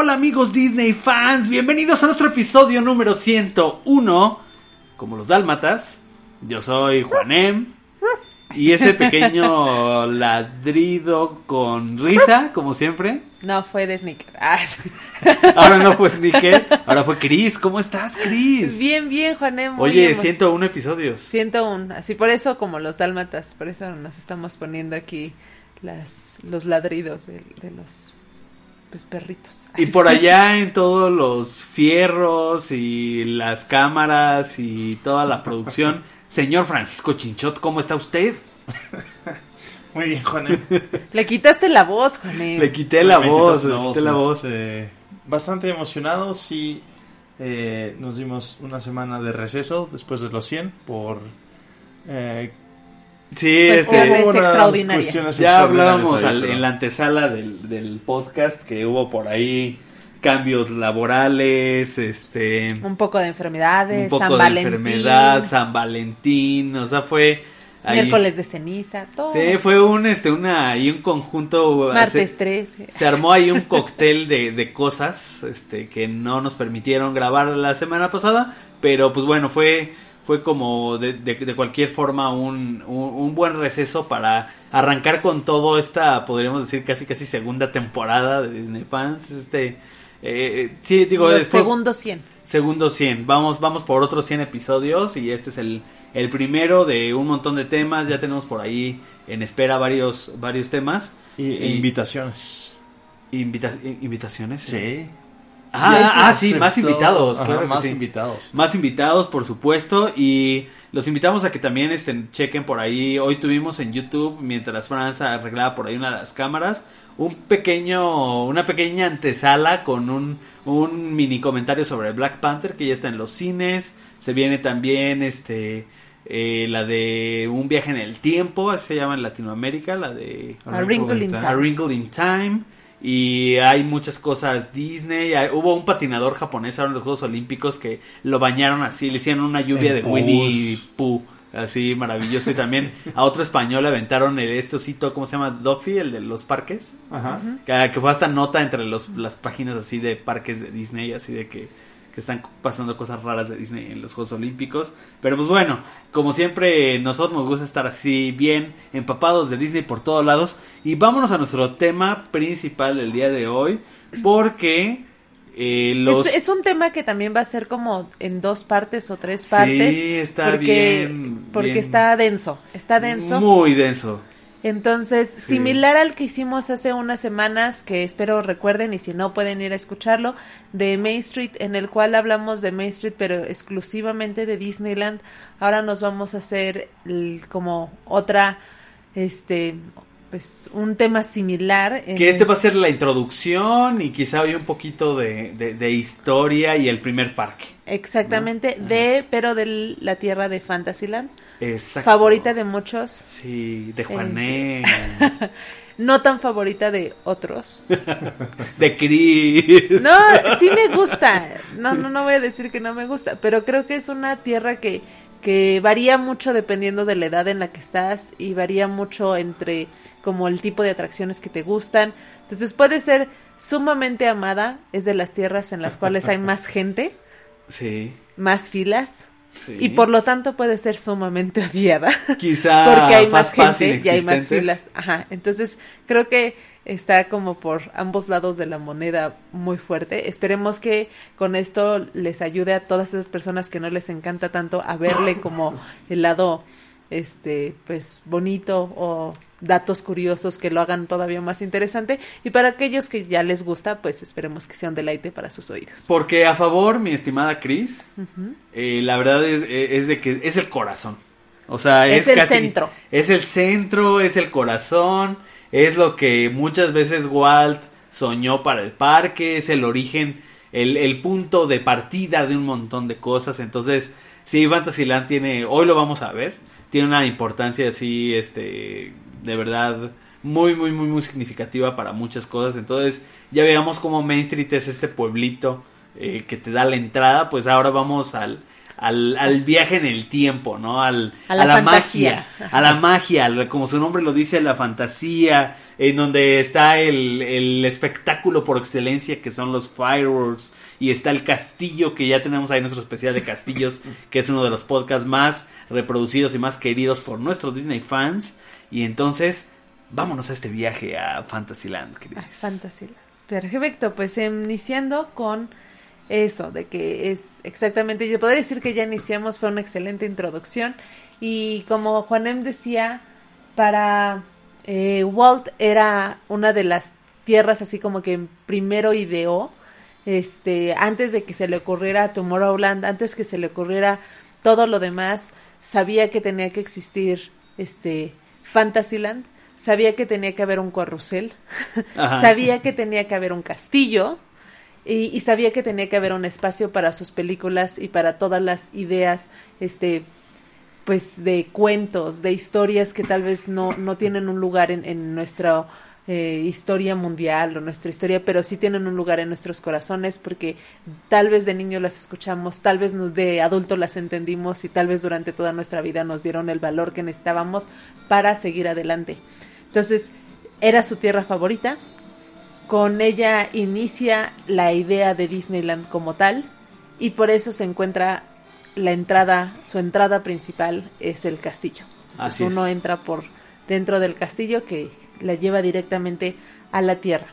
Hola amigos Disney fans, bienvenidos a nuestro episodio número 101, como los dálmatas. Yo soy Juanem y ese pequeño ladrido con risa, como siempre. No, fue de Sneaker. Ahora no fue Sneaker, ahora fue Chris. ¿Cómo estás, Chris? Bien, Juanem. Oye, 101 episodios. 101, así por eso como los dálmatas, por eso nos estamos poniendo aquí los ladridos de los perritos. Y por allá en todos los fierros y las cámaras y toda la producción, señor Francisco Chinchot, ¿cómo está usted? Muy bien, Juanem. Le quitaste la voz, Juanem. Le quité la voz. Bastante emocionado, sí. Nos dimos una semana de receso después de los 100 por... sí, extraordinarias. Ya hablábamos en la antesala del podcast que hubo por ahí cambios laborales, un poco de enfermedades, un poco de enfermedad, San Valentín, o sea, fue ahí, miércoles de ceniza, todo. Sí, fue un conjunto. Martes 13. Se armó ahí un cóctel de cosas, que no nos permitieron grabar la semana pasada, pero pues bueno, fue como de cualquier forma un buen receso para arrancar con todo esta, podríamos decir, casi segunda temporada de Disney Fans. Sí, digo, segundo 100. Segundo 100. Vamos por otros 100 episodios y este es el primero de un montón de temas. Ya tenemos por ahí en espera varios temas. Invitaciones. ¿Invitaciones? Sí. Sí, más invitados. Ajá, claro, más sí. invitados. Más invitados, por supuesto. Y los invitamos a que también chequen por ahí. Hoy tuvimos en YouTube, mientras Franz arreglaba por ahí una de las cámaras, una pequeña antesala con un mini comentario sobre Black Panther, que ya está en los cines. Se viene también la de Un viaje en el tiempo, así se llama en Latinoamérica, la de A Wrinkle in Time. Y hay muchas cosas Disney. Hubo un patinador japonés ahora en los Juegos Olímpicos que lo bañaron así, le hicieron una lluvia de Winnie Pooh, así maravilloso. Y también a otro español le aventaron osito, ¿cómo se llama? Duffy, el de los parques. Ajá. Que fue hasta nota entre las páginas así de parques de Disney, así de que están pasando cosas raras de Disney en los Juegos Olímpicos. Pero pues bueno, como siempre, nosotros nos gusta estar así bien empapados de Disney por todos lados. Y vámonos a nuestro tema principal del día de hoy, porque es un tema que también va a ser como en 2 partes o 3 partes. Sí, está porque bien. Está denso. Muy denso. Entonces, sí, similar al que hicimos hace unas semanas, que espero recuerden, y si no pueden ir a escucharlo, de Main Street, en el cual hablamos de Main Street, pero exclusivamente de Disneyland. Ahora nos vamos a hacer como otra, pues un tema similar. Que va a ser la introducción y quizá hay un poquito de historia y el primer parque. Exactamente, ¿no? Pero de la tierra de Fantasyland. Exacto. Favorita de muchos. Sí, de Juanem. No tan favorita de otros. De Chris. No, sí me gusta. No voy a decir que no me gusta, pero creo que es una tierra que varía mucho dependiendo de la edad en la que estás y varía mucho entre como el tipo de atracciones que te gustan. Entonces puede ser sumamente amada, es de las tierras en las cuales hay más gente. Sí. Más filas. Sí. Y por lo tanto puede ser sumamente odiada. Quizá porque hay más gente y hay más inexistentes. filas. Ajá. Entonces creo que está como por ambos lados de la moneda muy fuerte. Esperemos que con esto les ayude a todas esas personas que no les encanta tanto a verle como el lado pues bonito o datos curiosos que lo hagan todavía más interesante, y para aquellos que ya les gusta, pues esperemos que sea un deleite para sus oídos. Porque a favor, mi estimada Chris, la verdad es de que es el corazón. O sea, es el centro. Es el centro, es el corazón, es lo que muchas veces Walt soñó para el parque, es el origen, el punto de partida de un montón de cosas. Entonces, sí, Fantasyland hoy lo vamos a ver, tiene una importancia así, de verdad, muy, muy, muy, muy significativa para muchas cosas. Entonces, ya veamos cómo Main Street es este pueblito que te da la entrada. Pues ahora vamos al al viaje en el tiempo, ¿no? A la la fantasía. magia, a la magia, como su nombre lo dice, la fantasía, en donde está el espectáculo por excelencia que son los fireworks, y está el castillo, que ya tenemos ahí nuestro especial de castillos, que es uno de los podcasts más reproducidos y más queridos por nuestros Disney fans. Y entonces, vámonos a este viaje a Fantasyland, queridos. Fantasyland. Perfecto, pues iniciando con eso, de que es exactamente, yo podría decir que ya iniciamos, fue una excelente introducción, y como Juanem decía, para Walt era una de las tierras así como que primero ideó, antes de que se le ocurriera Tomorrowland, antes que se le ocurriera todo lo demás, sabía que tenía que existir Fantasyland, sabía que tenía que haber un carrusel, sabía que tenía que haber un castillo, y sabía que tenía que haber un espacio para sus películas y para todas las ideas, pues de cuentos, de historias que tal vez no tienen un lugar en nuestra historia mundial o nuestra historia, pero sí tienen un lugar en nuestros corazones, porque tal vez de niño las escuchamos, tal vez de adulto las entendimos, y tal vez durante toda nuestra vida nos dieron el valor que necesitábamos para seguir adelante. Entonces, era su tierra favorita. Con ella inicia la idea de Disneyland como tal, y por eso se encuentra su entrada principal es el castillo. Entonces uno entra por dentro del castillo, que la lleva directamente a la tierra.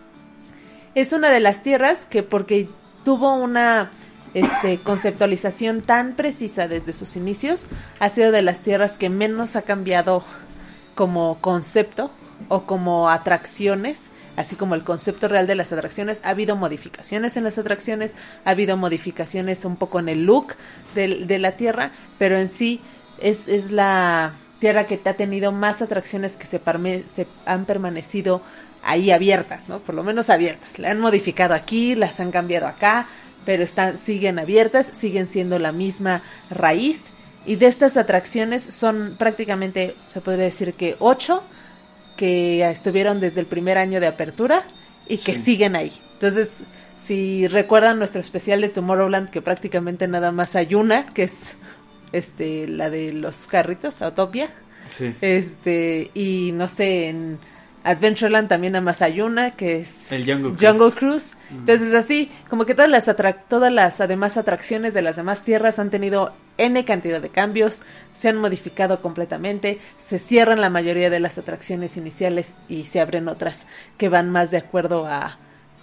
Es una de las tierras que, porque tuvo una conceptualización tan precisa desde sus inicios, ha sido de las tierras que menos ha cambiado como concepto o como atracciones. Así como el concepto real de las atracciones, ha habido modificaciones en las atracciones, ha habido modificaciones un poco en el look de la tierra, pero en sí es la tierra que ha tenido más atracciones que se han permanecido ahí abiertas, ¿no? Por lo menos abiertas. La han modificado aquí, las han cambiado acá, pero siguen abiertas, siguen siendo la misma raíz. Y de estas atracciones son prácticamente, se podría decir que 8, que estuvieron desde el primer año de apertura y que siguen ahí. Entonces, si recuerdan nuestro especial de Tomorrowland, que prácticamente nada más hay una, que es la de los carritos, Autopia. Sí. Y no sé, en Adventureland también nada más hay una, que es el Jungle Cruise. Entonces, así como que todas las además atracciones de las demás tierras han tenido N cantidad de cambios, se han modificado completamente, se cierran la mayoría de las atracciones iniciales y se abren otras que van más de acuerdo a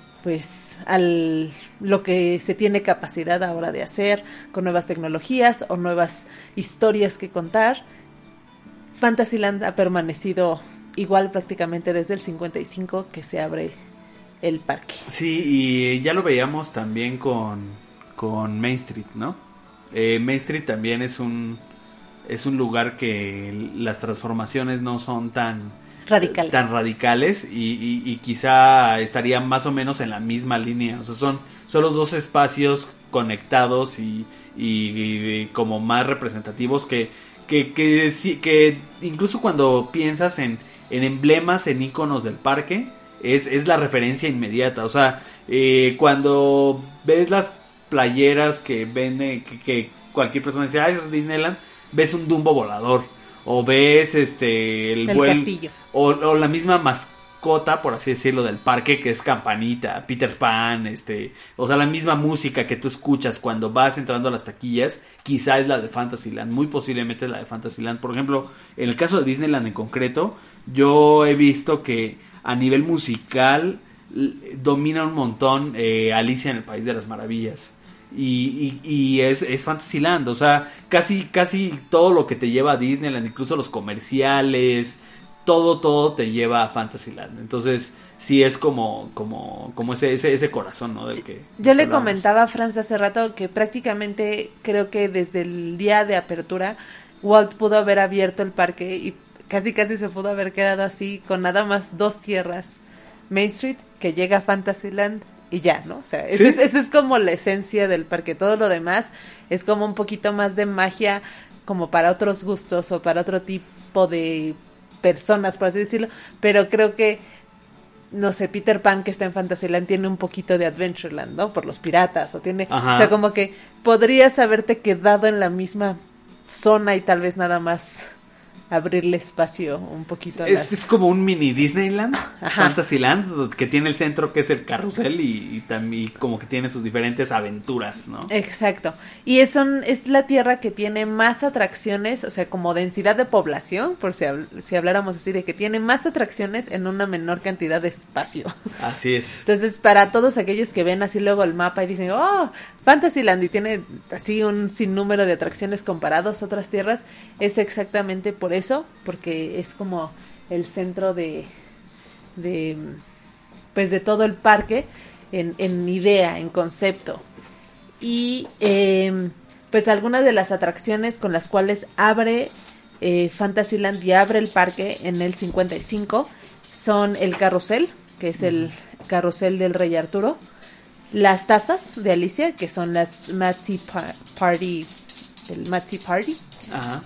lo que se tiene capacidad ahora de hacer, con nuevas tecnologías o nuevas historias que contar. Fantasyland ha permanecido igual prácticamente desde el 55 que se abre el parque. Sí, y ya lo veíamos también con Main Street, ¿no? Main Street también es un lugar que las transformaciones no son tan radicales y quizá estaría más o menos en la misma línea. O sea, son los dos espacios conectados y como más representativos que incluso cuando piensas en emblemas, en iconos del parque, es la referencia inmediata. O sea, cuando ves las playeras que venden, que cualquier persona dice, eso es Disneyland, ves un Dumbo volador, o ves el castillo, o la misma mascota, por así decirlo, del parque, que es Campanita, Peter Pan, o sea, la misma música que tú escuchas cuando vas entrando a las taquillas, quizá es la de Fantasyland, muy posiblemente es la de Fantasyland. Por ejemplo, en el caso de Disneyland en concreto, yo he visto que a nivel musical domina un montón Alicia en el País de las Maravillas. Y es Fantasyland, o sea, casi todo lo que te lleva a Disneyland, incluso los comerciales, todo te lleva a Fantasyland. Entonces, sí es como ese corazón, ¿no? Del que yo le comentaba a Franz hace rato que prácticamente creo que desde el día de apertura Walt pudo haber abierto el parque y casi se pudo haber quedado así con nada más 2 tierras, Main Street, que llega a Fantasyland y ya, ¿no? O sea, ¿Sí? esa es como la esencia del parque. Todo lo demás es como un poquito más de magia, como para otros gustos o para otro tipo de personas, por así decirlo. Pero creo que no sé, Peter Pan que está en Fantasyland tiene un poquito de Adventureland, ¿no? Por los piratas, o tiene, Ajá. o sea, como que podrías haberte quedado en la misma zona y tal vez nada más abrirle espacio un poquito a las... Es como un mini Disneyland, Ajá. Fantasyland, que tiene el centro que es el carrusel y también como que tiene sus diferentes aventuras, ¿no? Exacto. Y es la tierra que tiene más atracciones, o sea, como densidad de población, por si habláramos así, de que tiene más atracciones en una menor cantidad de espacio. Así es. Entonces, para todos aquellos que ven así luego el mapa y dicen, oh, Fantasyland, y tiene así un sinnúmero de atracciones comparados a otras tierras, es exactamente por eso, porque es como el centro de pues de todo el parque en idea, en concepto. Y pues algunas de las atracciones con las cuales abre Fantasyland y abre el parque en el 55 son el carrusel, que es el carrusel del Rey Arturo, las tazas de Alicia, que son las Matty Party, el Matty Party, Ajá.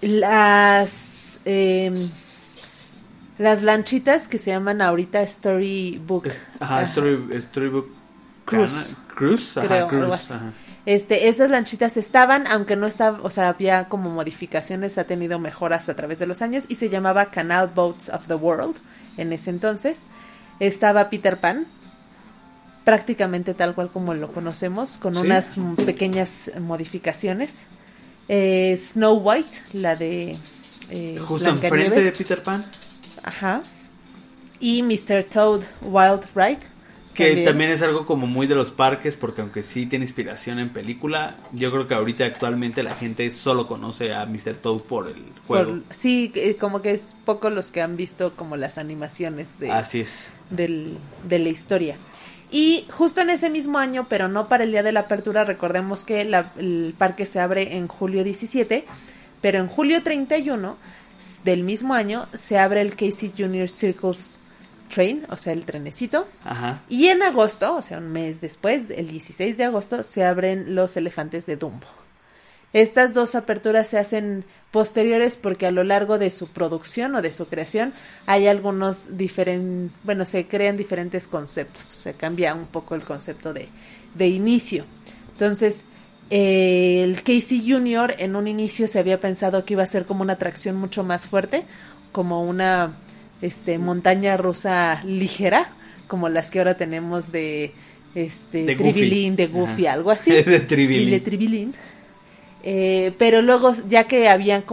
las lanchitas que se llaman ahorita Storybook. Ajá, Storybook Cruise. Cruise, ajá, Creo, Cruise, algo así. ajá. Esas lanchitas estaban, aunque no estaba, o sea, había como modificaciones, ha tenido mejoras a través de los años y se llamaba Canal Boats of the World en ese entonces. Estaba Peter Pan, prácticamente tal cual como lo conocemos, con Sí. unas pequeñas modificaciones. Snow White, la de Justo enfrente de Blancanieves. Peter Pan, Ajá. Y Mr. Toad Wild Ride. que también es algo como muy de los parques, porque aunque sí tiene inspiración en película, yo creo que ahorita actualmente la gente solo conoce a Mr. Toad por el juego. Sí, como que es poco los que han visto como las animaciones Así es. de la historia. Y justo en ese mismo año, pero no para el día de la apertura, recordemos que el parque se abre en julio 17, pero en julio 31 del mismo año se abre el Casey Junior Circus Train, o sea, el trenecito. Ajá. Y en agosto, o sea, un mes después, el 16 de agosto, se abren los elefantes de Dumbo. Estas dos aperturas se hacen posteriores porque a lo largo de su producción o de su creación hay algunos se crean diferentes conceptos, se cambia un poco el concepto de inicio. Entonces, el Casey Junior en un inicio se había pensado que iba a ser como una atracción mucho más fuerte, como una montaña rusa ligera, como las que ahora tenemos de Tribilín, de Goofy, Ajá. algo así. De Tribilín. Y de Tribilín. Pero luego, ya que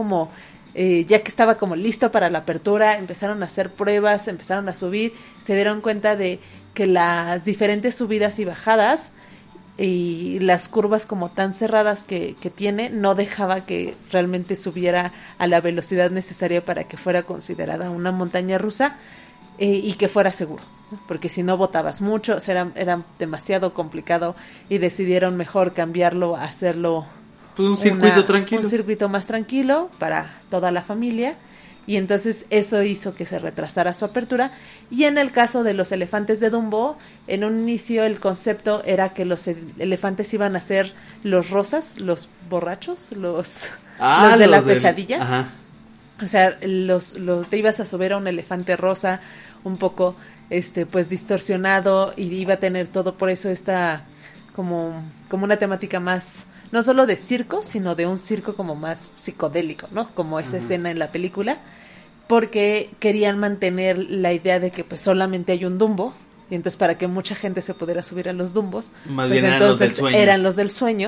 estaba como listo para la apertura, empezaron a hacer pruebas, empezaron a subir, se dieron cuenta de que las diferentes subidas y bajadas y las curvas como tan cerradas que tiene, no dejaba que realmente subiera a la velocidad necesaria para que fuera considerada una montaña rusa y que fuera seguro, ¿no? Porque si no botabas mucho, o sea, era demasiado complicado y decidieron mejor cambiarlo a hacerlo Pues un circuito tranquilo. Un circuito más tranquilo para toda la familia. Y entonces eso hizo que se retrasara su apertura. Y en el caso de los elefantes de Dumbo, en un inicio el concepto era que los elefantes iban a ser los rosas, los borrachos, los de la pesadilla. Ajá. O sea, te ibas a subir a un elefante rosa, un poco pues distorsionado, y iba a tener todo por eso como una temática más, no solo de circo, sino de un circo como más psicodélico, ¿no? Como esa escena en la película, porque querían mantener la idea de que pues solamente hay un Dumbo, y entonces para que mucha gente se pudiera subir a los Dumbos, Más pues bien entonces eran los del sueño.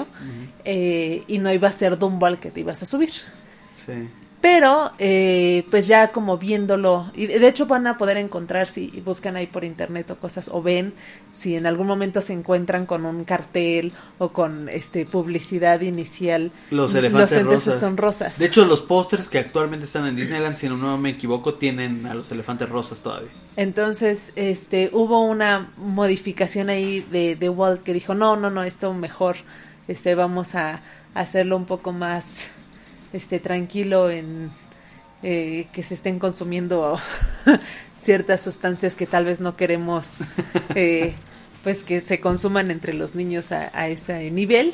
y no iba a ser Dumbo al que te ibas a subir. Sí. Pero, pues ya como viéndolo, y de hecho van a poder encontrar, si buscan ahí por internet o cosas, o ven, si en algún momento se encuentran con un cartel o con publicidad inicial, Los elefantes rosas. son rosas. De hecho, los pósters que actualmente están en Disneyland, si no me equivoco, tienen a los elefantes rosas todavía. Entonces, hubo una modificación ahí de Walt que dijo, no, esto mejor, vamos a hacerlo un poco más tranquilo en que se estén consumiendo ciertas sustancias que tal vez no queremos pues que se consuman entre los niños a ese nivel.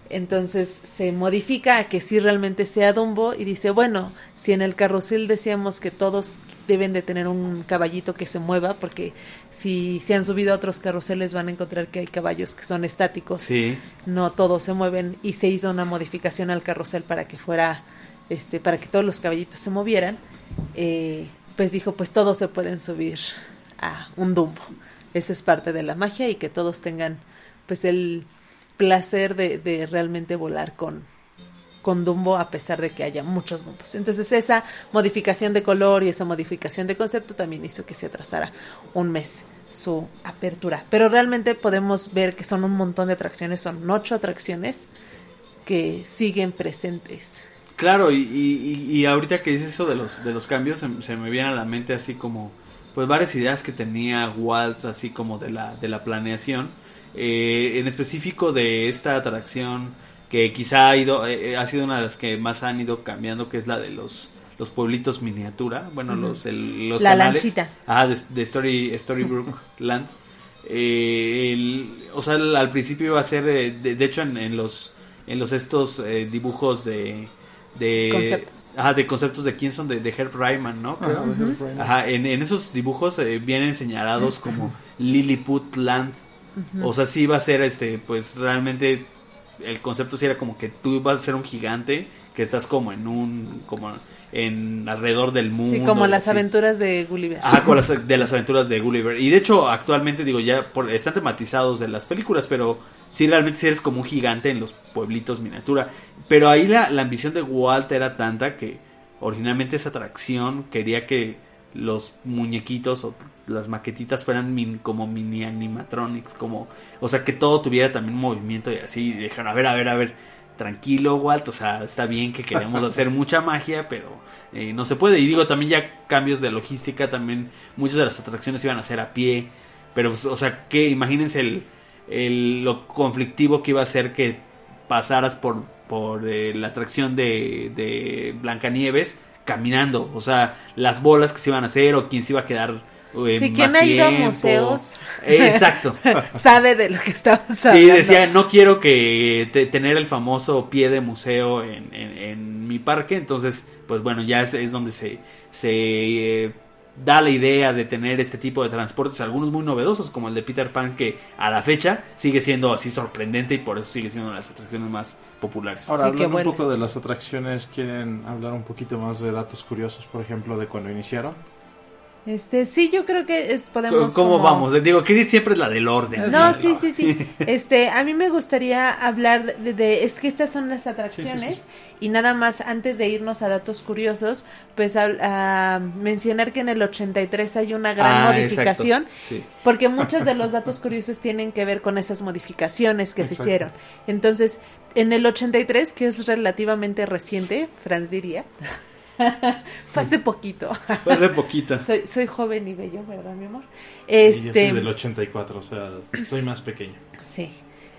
Entonces se modifica a que sí realmente sea Dumbo y dice, bueno, si en el carrusel decíamos que todos deben de tener un caballito que se mueva, porque si se han subido a otros carruseles van a encontrar que hay caballos que son estáticos, Sí. no todos se mueven, y se hizo una modificación al carrusel para que fuera, para que todos los caballitos se movieran. Pues dijo, pues todos se pueden subir a un Dumbo. Esa es parte de la magia, y que todos tengan pues el placer de realmente volar con Dumbo, a pesar de que haya muchos Dumbos. Entonces esa modificación de color y esa modificación de concepto también hizo que se atrasara un mes su apertura. Pero realmente podemos ver que son un montón de atracciones, son 8 atracciones que siguen presentes. Claro, y ahorita que dices eso de los cambios, se me viene a la mente así como pues varias ideas que tenía Walt, así como de la planeación, en específico de esta atracción que quizá ha sido una de las que más han ido cambiando, que es la de los pueblitos miniatura, bueno, los la canales, lanchita. de Storybrooke Land. O sea, al principio iba a ser de hecho en los estos dibujos de Conceptos. De conceptos de quién son, de Herb Ryman, ¿no? Ajá, de Herb Ryman. Ajá, en esos dibujos vienen señalados como Lilliput Land. O sea, sí iba a ser pues realmente el concepto sí era como que tú vas a ser un gigante que estás como en alrededor del mundo. Sí, como las así. Aventuras de Gulliver. Con las aventuras de Gulliver. Y de hecho, actualmente, digo, están tematizados de las películas, pero sí, realmente sí eres como un gigante en los pueblitos miniatura. Pero ahí la ambición de Walt era tanta que originalmente esa atracción quería que los muñequitos o las maquetitas fueran como mini animatronics, o sea, que todo tuviera también movimiento y así. Y dijeron, a ver, tranquilo, Walt, o sea, está bien que queremos hacer mucha magia, pero no se puede. Y digo, también ya cambios de logística, también muchas de las atracciones iban a ser a pie, pero pues, o sea, que imagínense lo conflictivo que iba a ser que pasaras por la atracción de Blancanieves caminando, o sea, las bolas que se iban a hacer o quién se iba a quedar si quien ha ido a museos exacto sabe de lo que estamos hablando. Sí, decía, no quiero que tener el famoso pie de museo en mi parque, entonces pues bueno, ya es donde se da la idea de tener este tipo de transportes, algunos muy novedosos como el de Peter Pan, que a la fecha sigue siendo así sorprendente y por eso sigue siendo una de las atracciones más populares. Ahora, Sí, hablando un poco de las atracciones, ¿quieren hablar un poquito más de datos curiosos, por ejemplo, de cuando iniciaron? Sí, yo creo que podemos... ¿Cómo vamos? Digo, Chris siempre es la del orden. No, sí. A mí me gustaría hablar es que estas son las atracciones, sí. Y nada más, antes de irnos a datos curiosos, pues a mencionar que en el 83 hay una gran modificación, sí. Porque muchos de los datos curiosos tienen que ver con esas modificaciones que se hicieron. Entonces, en el 83, que es relativamente reciente, Franz diría... Fue hace poquito. Soy joven y bello, ¿verdad, mi amor? Yo soy del 84, o sea, soy más pequeño. Sí.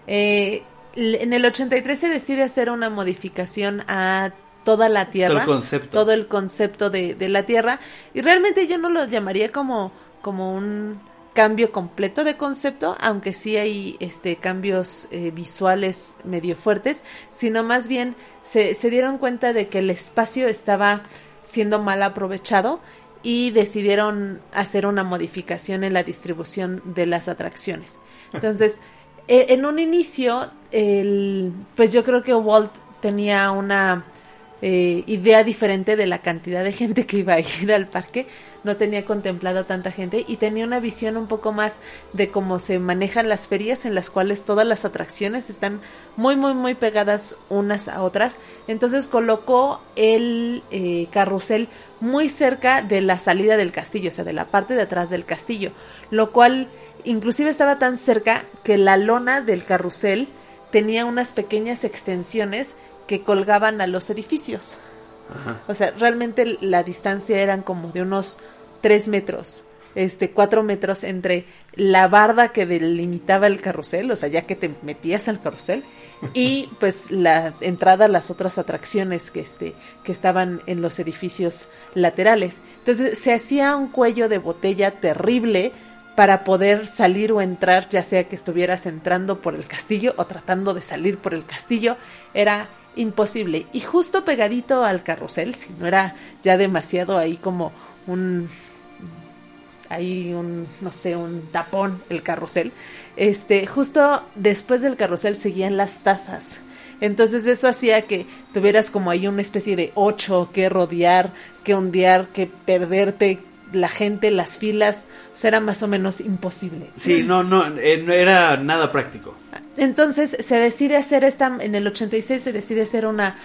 En el 83 se decide hacer una modificación a toda la Tierra. Todo el concepto de la Tierra. Y realmente yo no lo llamaría como un cambio completo de concepto, aunque sí hay cambios visuales medio fuertes, sino más bien se dieron cuenta de que el espacio estaba siendo mal aprovechado y decidieron hacer una modificación en la distribución de las atracciones. Entonces, en un inicio, pues yo creo que Walt tenía una idea diferente de la cantidad de gente que iba a ir al parque. No tenía contemplado tanta gente y tenía una visión un poco más de cómo se manejan las ferias, en las cuales todas las atracciones están muy, muy, muy pegadas unas a otras. Entonces colocó el carrusel muy cerca de la salida del castillo, o sea, de la parte de atrás del castillo, lo cual inclusive estaba tan cerca que la lona del carrusel tenía unas pequeñas extensiones que colgaban a los edificios. Ajá. O sea, realmente la distancia eran como de unos 3 metros, 4 metros entre la barda que delimitaba el carrusel, o sea, ya que te metías al carrusel, y pues la entrada a las otras atracciones que estaban en los edificios laterales. Entonces se hacía un cuello de botella terrible para poder salir o entrar, ya sea que estuvieras entrando por el castillo o tratando de salir por el castillo, era imposible. Y justo pegadito al carrusel, si no era ya demasiado ahí como un tapón el carrusel, justo después del carrusel seguían las tazas. Entonces eso hacía que tuvieras como ahí una especie de 8 que rodear, que ondear, que perderte, la gente, las filas, o sea, era más o menos imposible. Sí, no era nada práctico. Entonces se decide hacer en el 86 se decide hacer una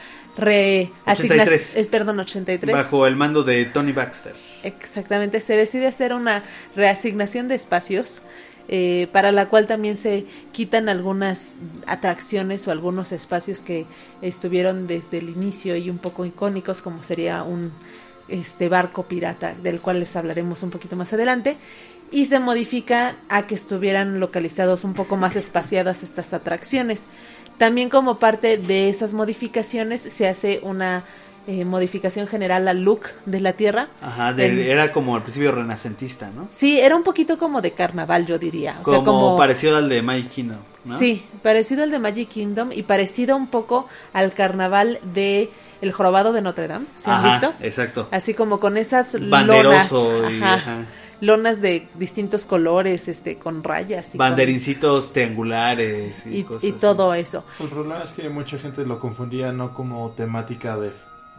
83. Bajo el mando de Tony Baxter. Exactamente, se decide hacer una reasignación de espacios, para la cual también se quitan algunas atracciones o algunos espacios que estuvieron desde el inicio y un poco icónicos, como sería un barco pirata, del cual les hablaremos un poquito más adelante, y se modifica a que estuvieran localizados un poco más espaciadas estas atracciones. También como parte de esas modificaciones se hace una modificación general al look de la Tierra. Ajá, era como al principio renacentista, ¿no? Sí, era un poquito como de carnaval, yo diría. O sea, como parecido al de Magic Kingdom, ¿no? Sí, parecido al de Magic Kingdom y parecido un poco al carnaval de El Jorobado de Notre Dame, ¿sí han visto? Exacto. Así como con esas banderoso lonas, lonas de distintos colores, con rayas. Y banderincitos triangulares y cosas y todo así. eso. El problema es que mucha gente lo confundía no como temática de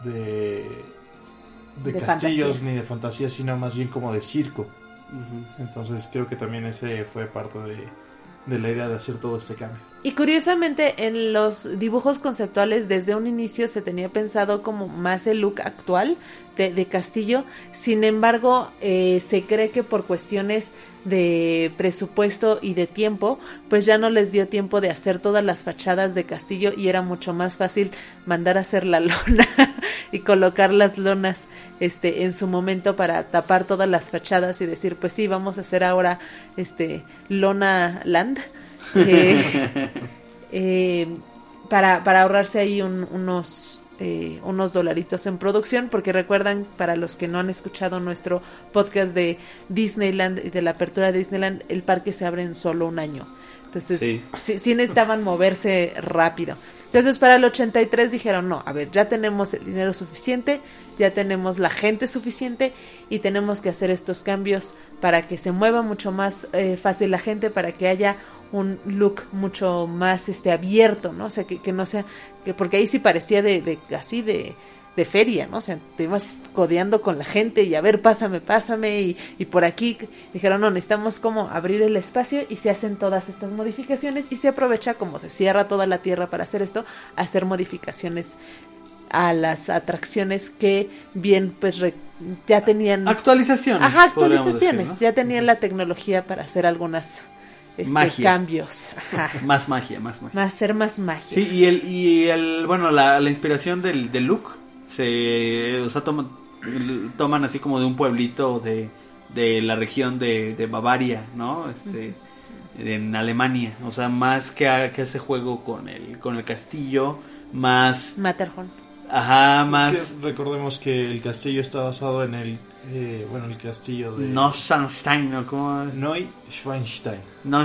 castillos fantasía, ni de fantasía, sino más bien como de circo. Uh-huh. Entonces creo que también ese fue parte de la idea de hacer todo este cambio. Y curiosamente en los dibujos conceptuales desde un inicio se tenía pensado como más el look actual de castillo. Sin embargo, se cree que por cuestiones de presupuesto y de tiempo, pues ya no les dio tiempo de hacer todas las fachadas de castillo y era mucho más fácil mandar a hacer la lona y colocar las lonas en su momento para tapar todas las fachadas y decir, pues sí, vamos a hacer ahora Lona Land. Para ahorrarse ahí unos dolaritos en producción, porque recuerdan, para los que no han escuchado nuestro podcast de Disneyland y de la apertura de Disneyland, el parque se abre en solo un año. Entonces sí necesitaban moverse rápido. Entonces para el 83 dijeron, no, a ver, ya tenemos el dinero suficiente, ya tenemos la gente suficiente y tenemos que hacer estos cambios para que se mueva mucho más fácil la gente, para que haya un look mucho más abierto, ¿no? O sea, que no sea, porque ahí sí parecía de feria, ¿no? O sea, te ibas codeando con la gente y a ver, pásame y por aquí dijeron, no, necesitamos como abrir el espacio y se hacen todas estas modificaciones y se aprovecha, como se cierra toda la tierra para hacer esto, hacer modificaciones a las atracciones que bien pues ya tenían actualizaciones, decir, ¿no? Ya tenían la tecnología para hacer algunas cambios. Más magia. Hacer más magia. Sí, y el bueno, la inspiración del look toman así como de un pueblito de la región de Bavaria, ¿no? En Alemania, o sea, más que ese juego con el castillo, más Matterhorn. Ajá, más. Es que recordemos que el castillo está basado en el castillo de Neuschwanstein, ¿no? ¿Cómo? Neuschwanstein.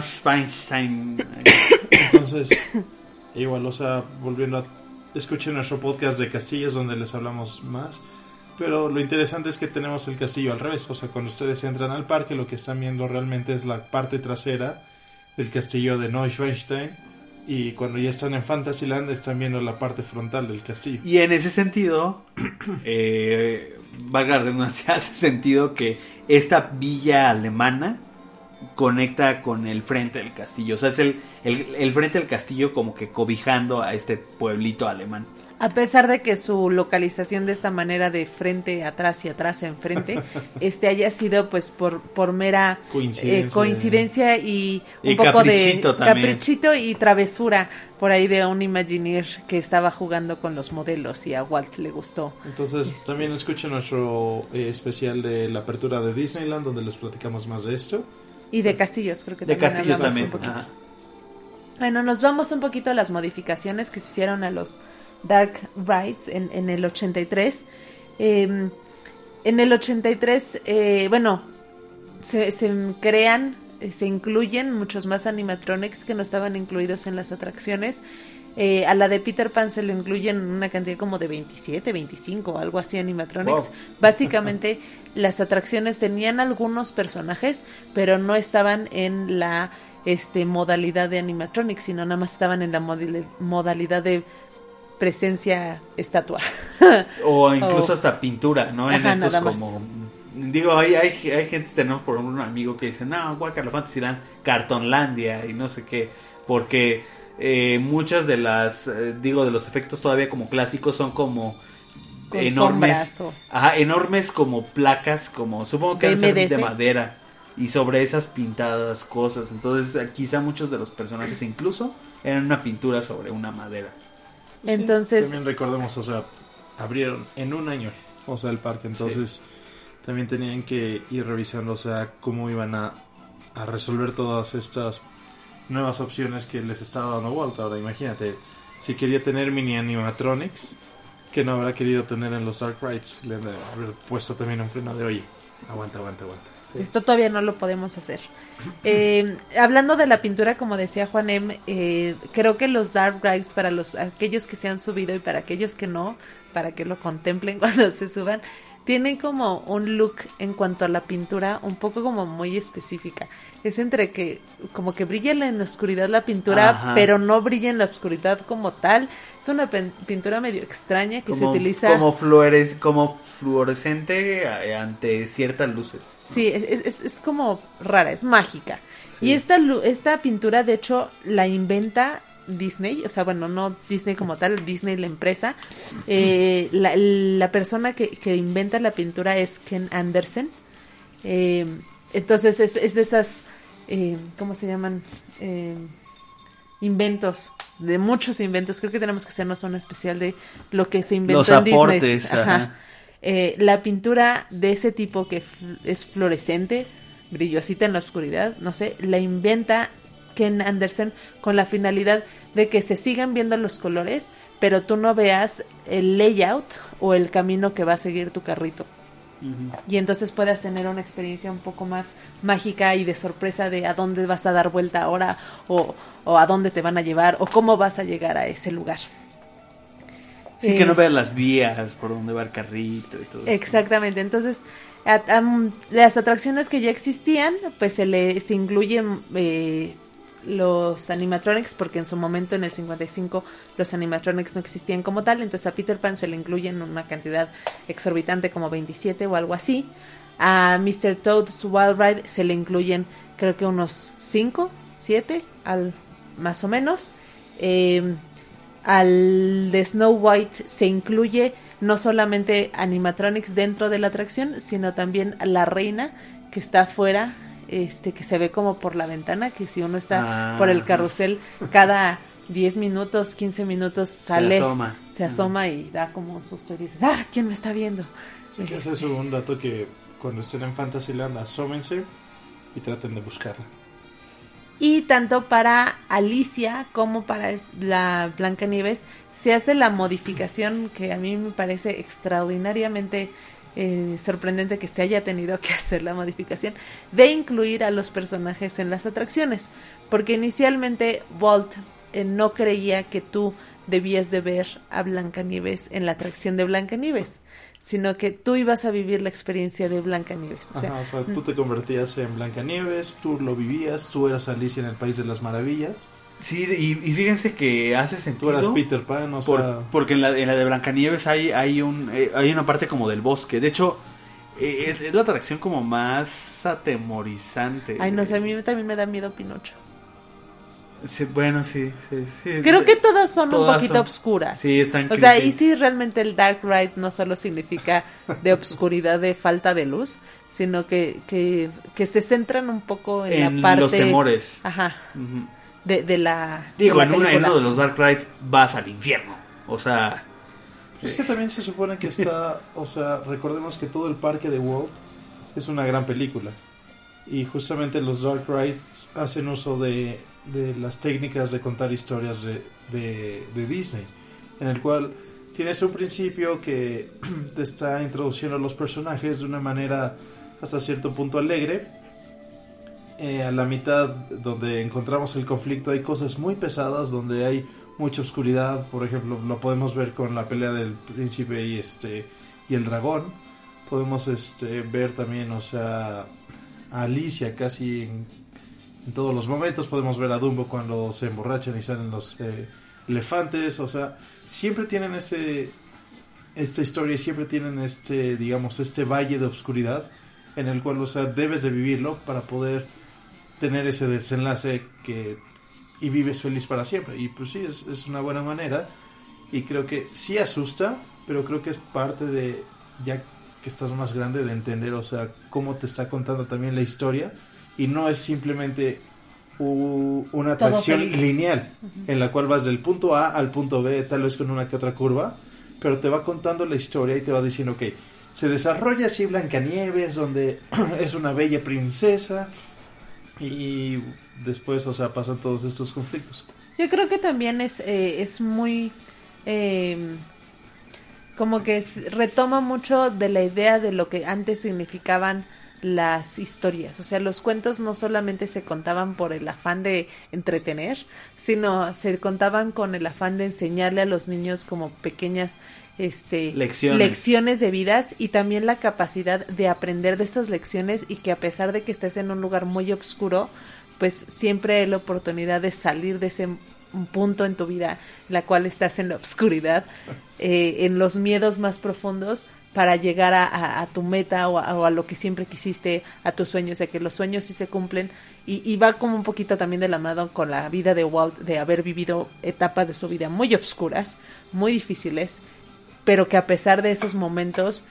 Entonces, igual, o sea, volviendo a escuchen nuestro podcast de castillos donde les hablamos más. Pero lo interesante es que tenemos el castillo al revés. O sea, cuando ustedes entran al parque, lo que están viendo realmente es la parte trasera del castillo de Neuschwanstein. Y cuando ya están en Fantasyland, están viendo la parte frontal del castillo. Y en ese sentido, valga la redundancia, hace sentido que esta villa alemana conecta con el frente del castillo. O sea, es el frente del castillo como que cobijando a este pueblito alemán. A pesar de que su localización de esta manera de frente atrás y atrás enfrente haya sido pues por mera coincidencia y un poco de caprichito y travesura por ahí de un Imagineer que estaba jugando con los modelos y a Walt le gustó. Entonces también escuchen nuestro especial de la apertura de Disneyland donde les platicamos más de esto. Y de castillos, creo que de también castillos también. Un poquito. Bueno, nos vamos un poquito a las modificaciones que se hicieron a los Dark Rides en el 83. En el 83, se crean, se incluyen muchos más animatronics que no estaban incluidos en las atracciones. A la de Peter Pan se le incluyen una cantidad como de 27, 25, algo así animatronics. Wow. Básicamente las atracciones tenían algunos personajes, pero no estaban en la modalidad de animatronics, sino nada más estaban en la modalidad de presencia estatua. O incluso hasta pintura, ¿no? En Ajá, estos nada más. como... Digo, hay gente, tenemos por ejemplo un amigo que dice, no, guácala, Fantasyland, Cartonlandia y no sé qué, porque muchas de las, de los efectos todavía como clásicos son como Con enormes, sombras ajá, enormes como placas, como supongo que deben ser de MDF. madera, y sobre esas pintadas cosas, entonces quizá muchos de los personajes incluso eran una pintura sobre una madera. Entonces, también recordemos, o sea, abrieron en un año, o sea, el parque, entonces también tenían que ir revisando, o sea, cómo iban a resolver todas estas nuevas opciones que les estaba dando Walt. Ahora imagínate, si quería tener mini animatronics, que no habrá querido tener en los Dark Rides, le han de haber puesto también un freno de, oye, aguanta. esto todavía no lo podemos hacer. Hablando de la pintura, como decía Juan M., creo que los Dark Rides, para aquellos que se han subido y para aquellos que no, para que lo contemplen cuando se suban, tienen como un look en cuanto a la pintura un poco como muy específica. Es entre que como que brilla en la oscuridad la pintura, Ajá. pero no brilla en la oscuridad como tal. Es una pintura medio extraña que se Como, utiliza... como fluorescente ante ciertas luces. Sí, es como rara, es mágica. Sí. Y esta pintura, de hecho, la inventa Disney, o sea, bueno, no Disney como tal, Disney la empresa. La persona que inventa la pintura es Ken Anderson. Entonces es de esas, ¿cómo se llaman? Inventos, de muchos inventos. Creo que tenemos que hacernos uno especial de lo que se inventó Los en Disney. aportes, ajá. La pintura de ese tipo que es fluorescente, brillosita en la oscuridad, no sé, la inventa Ken Anderson con la finalidad de que se sigan viendo los colores, pero tú no veas el layout o el camino que va a seguir tu carrito. Y entonces puedas tener una experiencia un poco más mágica y de sorpresa de a dónde vas a dar vuelta ahora o a dónde te van a llevar o cómo vas a llegar a ese lugar. Sí, que no veas las vías por donde va el carrito y todo eso. Exactamente, entonces las atracciones que ya existían, pues se incluyen los animatronics, porque en su momento en el 55 los animatronics no existían como tal, entonces a Peter Pan se le incluyen una cantidad exorbitante como 27 o algo así. A Mr. Toad's Wild Ride se le incluyen creo que unos 5, 7 más o menos. Al de Snow White se incluye no solamente animatronics dentro de la atracción, sino también la reina que está afuera, que se ve como por la ventana, que si uno está por el carrusel, cada 10 minutos, 15 minutos sale, se asoma y da como un susto y dices, ¿quién me está viendo? Sí, que ese es un dato que cuando estén en Fantasyland asómense y traten de buscarla. Y tanto para Alicia como para la Blancanieves se hace la modificación que a mí me parece extraordinariamente sorprendente que se haya tenido que hacer la modificación de incluir a los personajes en las atracciones, porque inicialmente Walt no creía que tú debías de ver a Blancanieves en la atracción de Blancanieves, sino que tú ibas a vivir la experiencia de Blancanieves. O sea, tú te convertías en Blancanieves, tú lo vivías, tú eras Alicia en el País de las Maravillas. Sí, y fíjense que hace sentido. Tú eras Peter Pan, o sea... Porque en la de Blancanieves hay una parte como del bosque. De hecho, es la atracción como más atemorizante. Ay, no sé, a mí también me da miedo Pinocho. Sí, bueno, sí. Creo que todas son un poquito obscuras. Sí, están O sea, y sí, realmente el Dark Ride no solo significa de obscuridad, de falta de luz, sino que se centran un poco en la parte... los temores. Ajá. Uh-huh. De la Digo, de la en uno de los Dark Rides vas al infierno. O sea... Es que también se supone que está... O sea, recordemos que todo el parque de Walt es una gran película. Y justamente los Dark Rides hacen uso de las técnicas de contar historias de Disney, en el cual tienes un principio que te está introduciendo a los personajes de una manera hasta cierto punto alegre, a la mitad donde encontramos el conflicto hay cosas muy pesadas, donde hay mucha oscuridad. Por ejemplo, lo podemos ver con la pelea del príncipe y el dragón. Podemos ver también, o sea, a Alicia casi en todos los momentos. Podemos ver a Dumbo cuando se emborrachan y salen los elefantes. O sea, siempre tienen esta historia, y siempre tienen digamos, este valle de oscuridad en el cual, o sea, debes de vivirlo para poder tener ese desenlace y vives feliz para siempre. Y pues sí, es una buena manera, y creo que sí asusta, pero creo que es parte de, ya que estás más grande, de entender, o sea, cómo te está contando también la historia, y no es simplemente una atracción lineal, en la cual vas del punto A al punto B, tal vez con una que otra curva, pero te va contando la historia y te va diciendo, ok, se desarrolla así Blancanieves, donde es una bella princesa, y después, o sea, pasan todos estos conflictos. Yo creo que también es muy como que retoma mucho de la idea de lo que antes significaban las historias. O sea, los cuentos no solamente se contaban por el afán de entretener, sino se contaban con el afán de enseñarle a los niños como pequeñas lecciones de vidas, y también la capacidad de aprender de esas lecciones, y que a pesar de que estés en un lugar muy oscuro, pues siempre hay la oportunidad de salir de ese punto en tu vida en la cual estás en la oscuridad, en los miedos más profundos, para llegar a tu meta o a lo que siempre quisiste, a tus sueños. O sea, que los sueños sí se cumplen, y va como un poquito también de la mano con la vida de Walt, de haber vivido etapas de su vida muy oscuras, muy difíciles, pero que a pesar de esos momentos,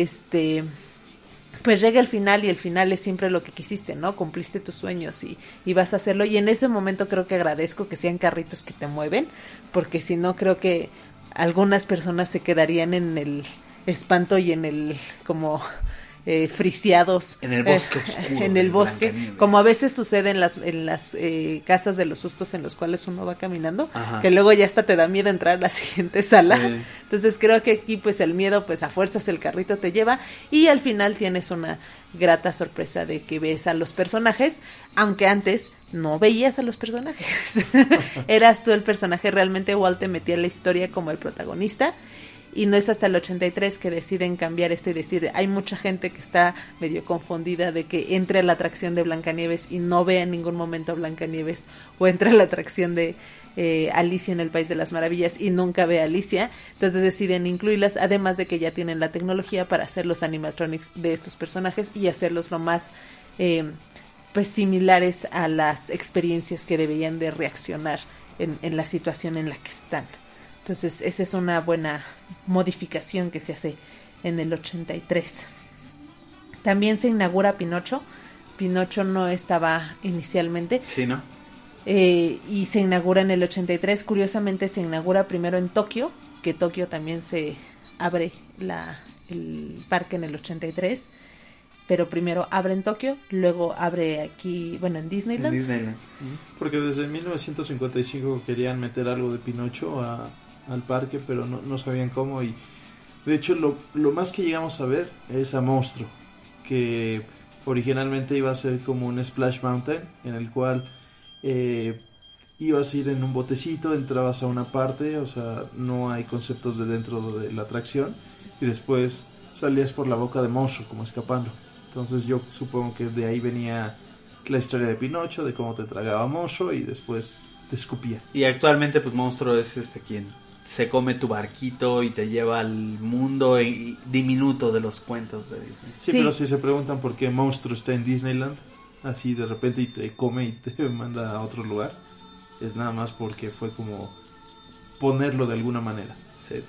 pues llega el final, y el final es siempre lo que quisiste, ¿no? Cumpliste tus sueños y vas a hacerlo, y en ese momento creo que agradezco que sean carritos que te mueven, porque si no, creo que algunas personas se quedarían en el espanto y en el como friciados en el bosque oscuro, en el bosque, como a veces sucede en las casas de los sustos en los cuales uno va caminando. Ajá. Que luego ya hasta te da miedo entrar a la siguiente sala. Sí. Entonces creo que aquí pues el miedo, pues a fuerzas el carrito te lleva, y al final tienes una grata sorpresa de que ves a los personajes, aunque antes no veías a los personajes. Eras tú el personaje. Realmente Walt te metía en la historia como el protagonista, y no es hasta el 83 que deciden cambiar esto y decir, hay mucha gente que está medio confundida de que entre a la atracción de Blancanieves y no vea en ningún momento a Blancanieves, o entre a la atracción de Alicia en el País de las Maravillas y nunca ve a Alicia. Entonces deciden incluirlas, además de que ya tienen la tecnología para hacer los animatronics de estos personajes y hacerlos lo más pues similares a las experiencias que deberían de reaccionar en la situación en la que están. Entonces esa es una buena modificación que se hace en el 83. También se inaugura Pinocho. Pinocho no estaba inicialmente. Sí, ¿no? Y se inaugura en el 83. Curiosamente se inaugura primero en Tokio, que Tokio también se abre el parque en el 83. Pero primero abre en Tokio, luego abre aquí, bueno, en Disneyland. Porque desde 1955 querían meter algo de Pinocho al parque, pero no sabían cómo. Y de hecho lo más que llegamos a ver es a Monstruo, que originalmente iba a ser como un Splash Mountain, en el cual ibas a ir en un botecito, entrabas a una parte, o sea, no hay conceptos de dentro de la atracción, y después salías por la boca de Monstruo, como escapando. Entonces yo supongo que de ahí venía la historia de Pinocho, de cómo te tragaba Monstruo y después te escupía. Y actualmente pues Monstruo es quien se come tu barquito y te lleva al mundo diminuto de los cuentos de Disney. Sí, pero si se preguntan por qué Monstruo está en Disneyland, así de repente, y te come y te manda a otro lugar, es nada más porque fue como ponerlo de alguna manera. Sí.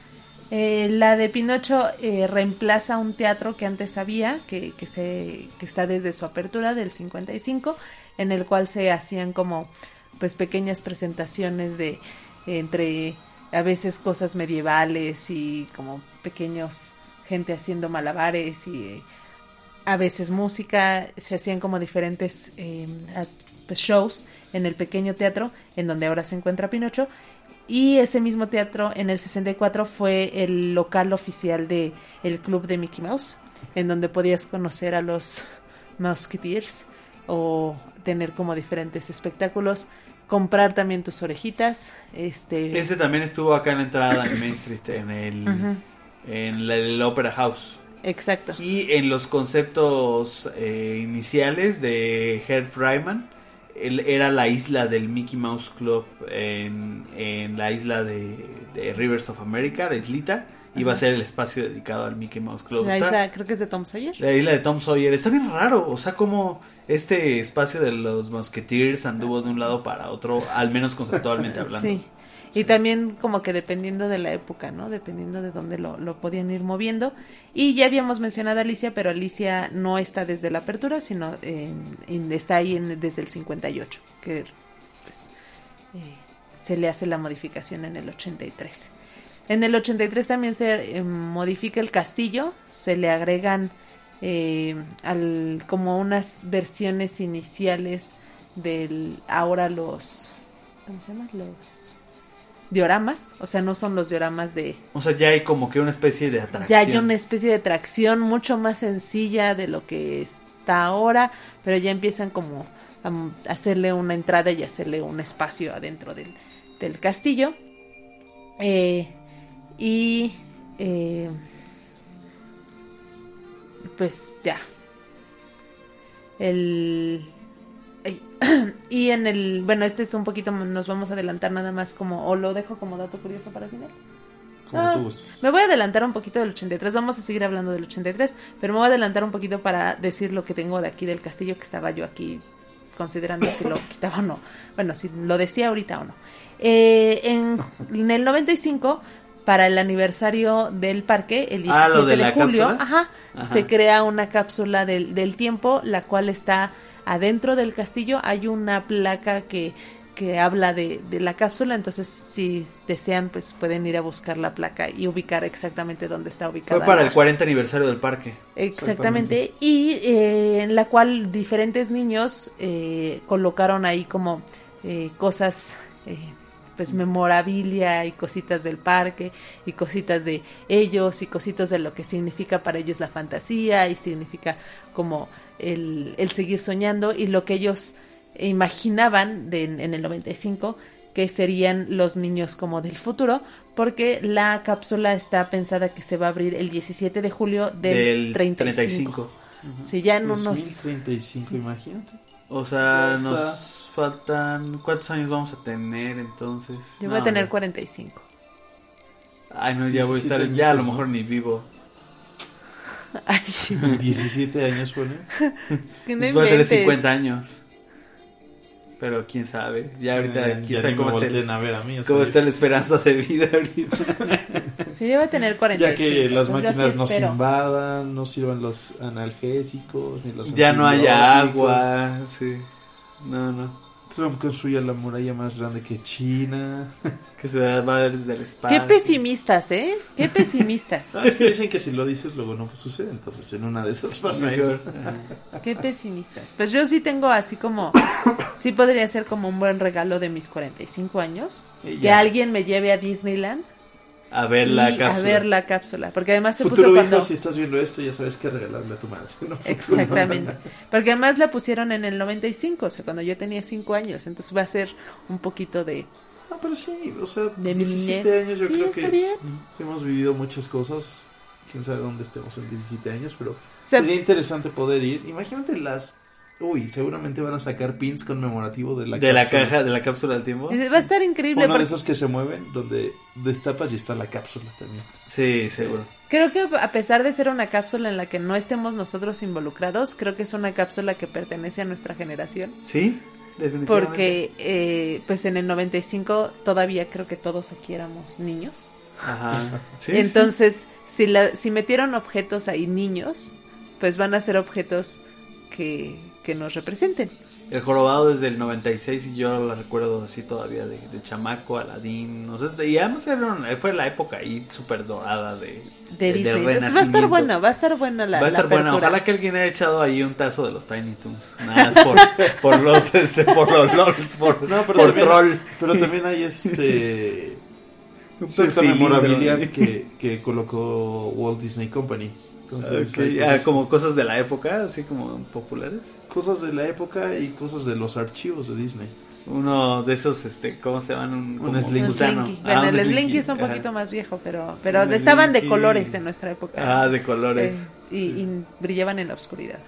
La de Pinocho reemplaza un teatro que antes había, que está desde su apertura del 55, en el cual se hacían como pues pequeñas presentaciones de entre a veces cosas medievales y como pequeños gente haciendo malabares y a veces música. Se hacían como diferentes pues shows en el pequeño teatro en donde ahora se encuentra Pinocho. Y ese mismo teatro en el 64 fue el local oficial de el club de Mickey Mouse, en donde podías conocer a los Mouseketeers, o tener como diferentes espectáculos, comprar también tus orejitas. Ese también estuvo acá en la entrada en Main Street, en el Opera House. Exacto. Y en los conceptos iniciales de Herb Ryman, era la isla del Mickey Mouse Club en la isla de Rivers of America, la islita. Iba a ser el espacio dedicado al Mickey Mouse Club. La isla, creo que es de Tom Sawyer. La isla de Tom Sawyer. Está bien raro, o sea, como este espacio de los Musketeers anduvo de un lado para otro, al menos conceptualmente hablando. Sí. Y también como que dependiendo de la época, ¿no? Dependiendo de dónde lo podían ir moviendo. Y ya habíamos mencionado a Alicia, pero Alicia no está desde la apertura, sino está ahí desde el 58, que pues, se le hace la modificación en el 83. En el 83 también se modifica el castillo, se le agregan como unas versiones iniciales ahora los... ¿Cómo se llama? Los dioramas, o sea, no son los dioramas de... O sea, ya hay como que una especie de atracción. Ya hay una especie de atracción mucho más sencilla de lo que está ahora, pero ya empiezan como a hacerle una entrada y hacerle un espacio adentro del castillo. Pues ya. Y bueno, este es un poquito, nos vamos a adelantar nada más o lo dejo como dato curioso para el final. Como tú gustes. Me voy a adelantar un poquito del 83, vamos a seguir hablando del 83, pero me voy a adelantar un poquito para decir lo que tengo de aquí del castillo, que estaba yo aquí considerando si lo quitaba o no. Bueno, si lo decía ahorita o no. En el 95, para el aniversario del parque, el 17 de julio, Ajá. Se crea una cápsula del tiempo, la cual está adentro del castillo. Hay una placa que habla de la cápsula, entonces si desean pues pueden ir a buscar la placa y ubicar exactamente dónde está ubicada. Fue para el 40 aniversario del parque. Exactamente. Y en la cual diferentes niños colocaron ahí como cosas, pues memorabilia y cositas del parque y cositas de ellos y cositas de lo que significa para ellos la fantasía y significa como el seguir soñando y lo que ellos imaginaban en el 95 que serían los niños como del futuro, porque la cápsula está pensada que se va a abrir el 17 de julio del 35. Uh-huh. Sí, ya en unos 2035, imagínate. O sea, nos faltan... ¿Cuántos años vamos a tener entonces? Yo voy a tener 45. Ay, no, ya voy a estar... Ya a lo mejor ni vivo. Ay. 17 años, pone. No voy a tener 50 años. Pero quién sabe. Ya ahorita quizá cómo está la esperanza de vida ahorita. Sí, yo voy a tener 45. Ya que las máquinas nos invadan, no sirvan los analgésicos ni los ya no haya agua, sí. No. Trump construye la muralla más grande que China. Que se va a ver desde el espacio. Qué pesimistas, ¿eh? Qué pesimistas. Es que dicen que si lo dices luego no sucede. Entonces en una de esas pasa eso. Qué pesimistas. Pues yo sí tengo así como... Sí podría ser como un buen regalo de mis 45 años. Que alguien me lleve a Disneyland. A ver la cápsula. Porque además se Futuro puso cuando... hijo, si estás viendo esto ya sabes qué regalarle a tu madre. No, exactamente. Porque además la pusieron en el 95, o sea, cuando yo tenía 5 años. Entonces va a ser un poquito de... No, pero sí, o sea, de 17 años yo sí, creo que bien. Hemos vivido muchas cosas. Quién sabe dónde estemos en 17 años, pero sería interesante poder ir. Imagínate seguramente van a sacar pins conmemorativos de la caja de la cápsula del tiempo. Va a estar increíble. Uno de esos que se mueven, donde destapas y está la cápsula también. Sí, seguro. Creo que a pesar de ser una cápsula en la que no estemos nosotros involucrados, creo que es una cápsula que pertenece a nuestra generación. Sí, definitivamente. Porque pues en el 95 todavía creo que todos aquí éramos niños. Ajá. Sí, entonces, sí. si metieron objetos ahí niños, pues van a ser objetos que nos representen. El jorobado desde el 96 y yo la recuerdo así todavía de chamaco, Aladín, o sea, y además fue la época ahí súper dorada de Disney. Entonces va a estar buena la buena. Ojalá que alguien haya echado ahí un tazo de los Tiny Toons, nada más por los LOLs, por troll. Pero también hay cierta memorabilidad que colocó Walt Disney Company. Entonces, como cosas de la época, así como populares. Cosas de la época y cosas de los archivos de Disney. Uno de esos, ¿cómo se llaman? Un Slinky. Bueno, el Slinky es un poquito más viejo, pero estaban de colores en nuestra época. De colores. Y brillaban en la oscuridad.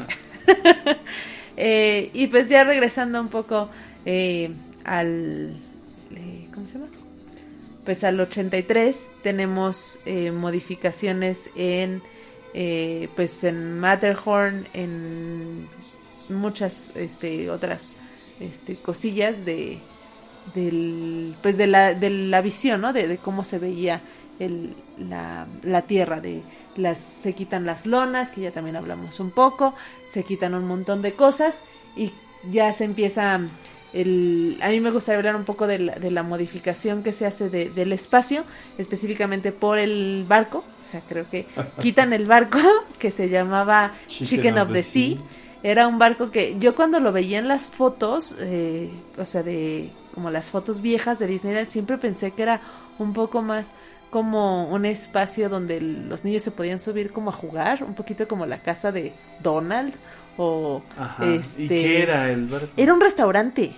Y pues ya regresando un poco al... ¿cómo se llama? Pues al 83 tenemos modificaciones en Matterhorn, en muchas otras cosillas de la visión, ¿no? De cómo se veía la Tierra, se quitan las lonas, que ya también hablamos un poco, se quitan un montón de cosas y ya se empieza a mí me gustaría hablar un poco de la modificación que se hace del espacio, específicamente por el barco. O sea, creo que quitan el barco que se llamaba Chicken of the Sea. Era un barco que yo cuando lo veía en las fotos, o sea, de como las fotos viejas de Disneyland, siempre pensé que era un poco más como un espacio donde los niños se podían subir como a jugar, un poquito como la casa de Donald o ¿Y qué era el barco? Era un restaurante.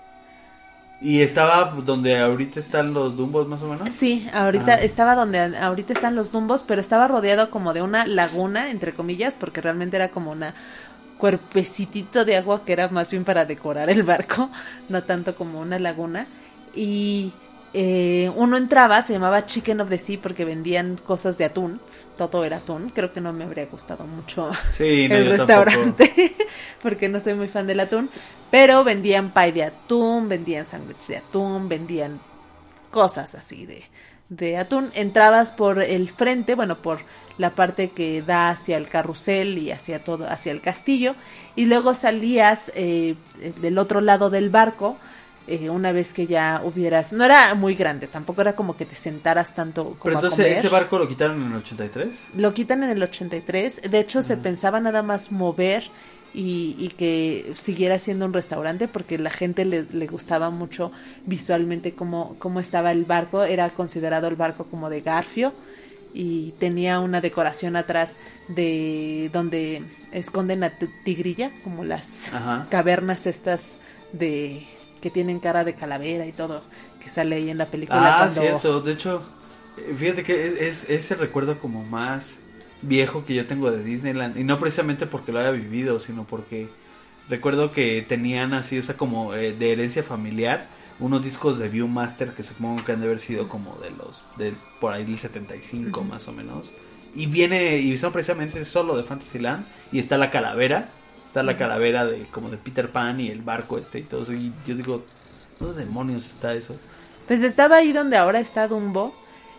¿Y estaba donde ahorita están los Dumbos más o menos? Sí, estaba donde ahorita están los Dumbos, pero estaba rodeado como de una laguna, entre comillas, porque realmente era como una cuerpecitito de agua que era más bien para decorar el barco, no tanto como una laguna. Y uno entraba, se llamaba Chicken of the Sea porque vendían cosas de atún, todo era atún. Creo que no me habría gustado mucho el restaurante porque no soy muy fan del atún, pero vendían pie de atún, vendían sándwich de atún, vendían cosas así de atún. Entrabas por el frente, bueno, por la parte que da hacia el carrusel y hacia el castillo, y luego salías del otro lado del barco. Una vez que ya no era muy grande, tampoco era como que te sentaras tanto como pero entonces, a comer. ¿ese barco lo quitaron en el 83? Lo quitan en el 83, de hecho se pensaba nada más mover y que siguiera siendo un restaurante porque la gente le gustaba mucho visualmente cómo estaba el barco. Era considerado el barco como de Garfio y tenía una decoración atrás de donde esconden a Tigrilla, como las cavernas estas que tienen cara de calavera y todo, que sale ahí en la película. Cierto, de hecho, fíjate que es ese recuerdo como más viejo que yo tengo de Disneyland, y no precisamente porque lo haya vivido, sino porque recuerdo que tenían así esa como de herencia familiar, unos discos de Viewmaster que supongo que han de haber sido como de por ahí del 75 más o menos, y son precisamente solo de Fantasyland, y está la calavera como de Peter Pan y el barco y todo eso, y yo digo, ¿dónde demonios está eso? Pues estaba ahí donde ahora está Dumbo,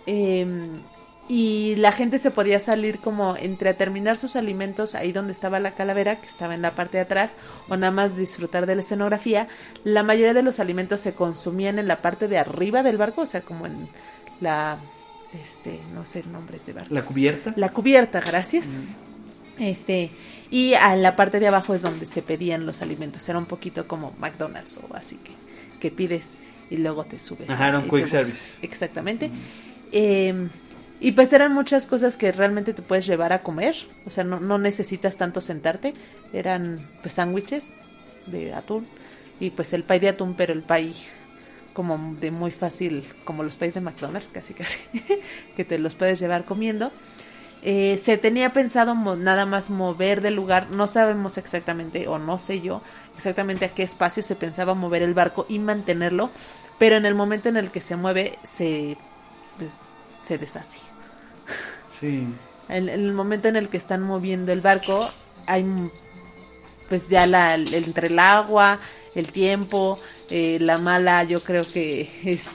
y la gente se podía salir como entre a terminar sus alimentos ahí donde estaba la calavera, que estaba en la parte de atrás, o nada más disfrutar de la escenografía. La mayoría de los alimentos se consumían en la parte de arriba del barco, o sea, como en la no sé nombres de barcos. La cubierta, gracias. Y a la parte de abajo es donde se pedían los alimentos. Era un poquito como McDonald's o así que pides y luego te subes. Era un quick service. Exactamente. Y pues eran muchas cosas que realmente te puedes llevar a comer. O sea, no necesitas tanto sentarte. Eran pues sándwiches de atún y pues el pie de atún, pero el pie como de muy fácil, como los pies de McDonald's, casi que te los puedes llevar comiendo. Se tenía pensado nada más mover del lugar, no sabemos exactamente, o no sé yo exactamente a qué espacio se pensaba mover el barco y mantenerlo, pero en el momento en el que se mueve se deshace. Sí. En el momento en el que están moviendo el barco hay pues ya entre el agua, el tiempo, la mala, yo creo que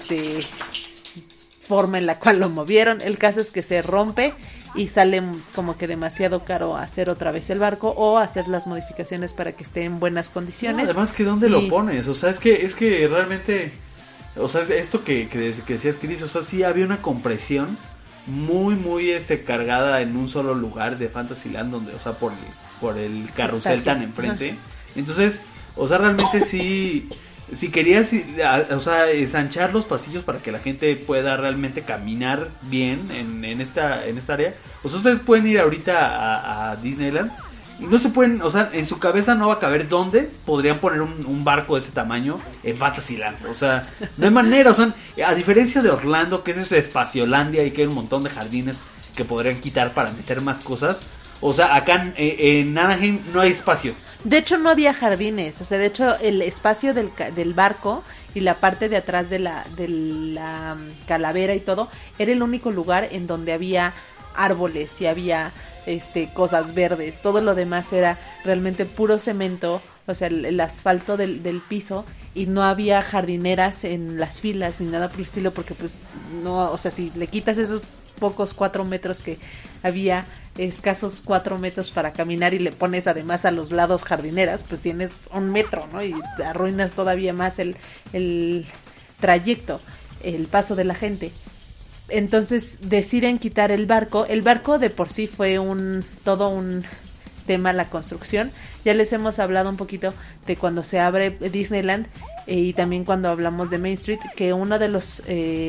forma en la cual lo movieron. El caso es que se rompe y sale como que demasiado caro hacer otra vez el barco o hacer las modificaciones para que esté en buenas condiciones. No, además que ¿dónde lo pones? O sea, es que realmente, o sea, esto que decías, Chris, o sea, sí había una compresión muy, muy cargada en un solo lugar de Fantasyland, donde, o sea, por el carrusel tan enfrente. Entonces, o sea, realmente sí, si querías, o sea, ensanchar los pasillos para que la gente pueda realmente caminar bien en esta área, pues ustedes pueden ir ahorita a Disneyland. Y no se pueden, o sea, en su cabeza no va a caber dónde podrían poner un barco de ese tamaño en Fantasyland. O sea, no hay manera, o sea, a diferencia de Orlando, que es ese Espaciolandia y que hay un montón de jardines que podrían quitar para meter más cosas. O sea, acá en Anaheim no hay espacio. De hecho, no había jardines. O sea, de hecho, el espacio del barco y la parte de atrás de la calavera y todo, era el único lugar en donde había árboles y había cosas verdes. Todo lo demás era realmente puro cemento, o sea, el asfalto del piso, y no había jardineras en las filas ni nada por el estilo, porque pues no, o sea, si le quitas esos pocos 4 metros que había, escasos 4 metros para caminar, y le pones además a los lados jardineras, pues tienes 1 metro, ¿no? Y arruinas todavía más el trayecto, el paso de la gente. Entonces deciden quitar el barco. El barco de por sí fue todo un tema, la construcción. Ya les hemos hablado un poquito de cuando se abre Disneyland, y también cuando hablamos de Main Street, que uno de los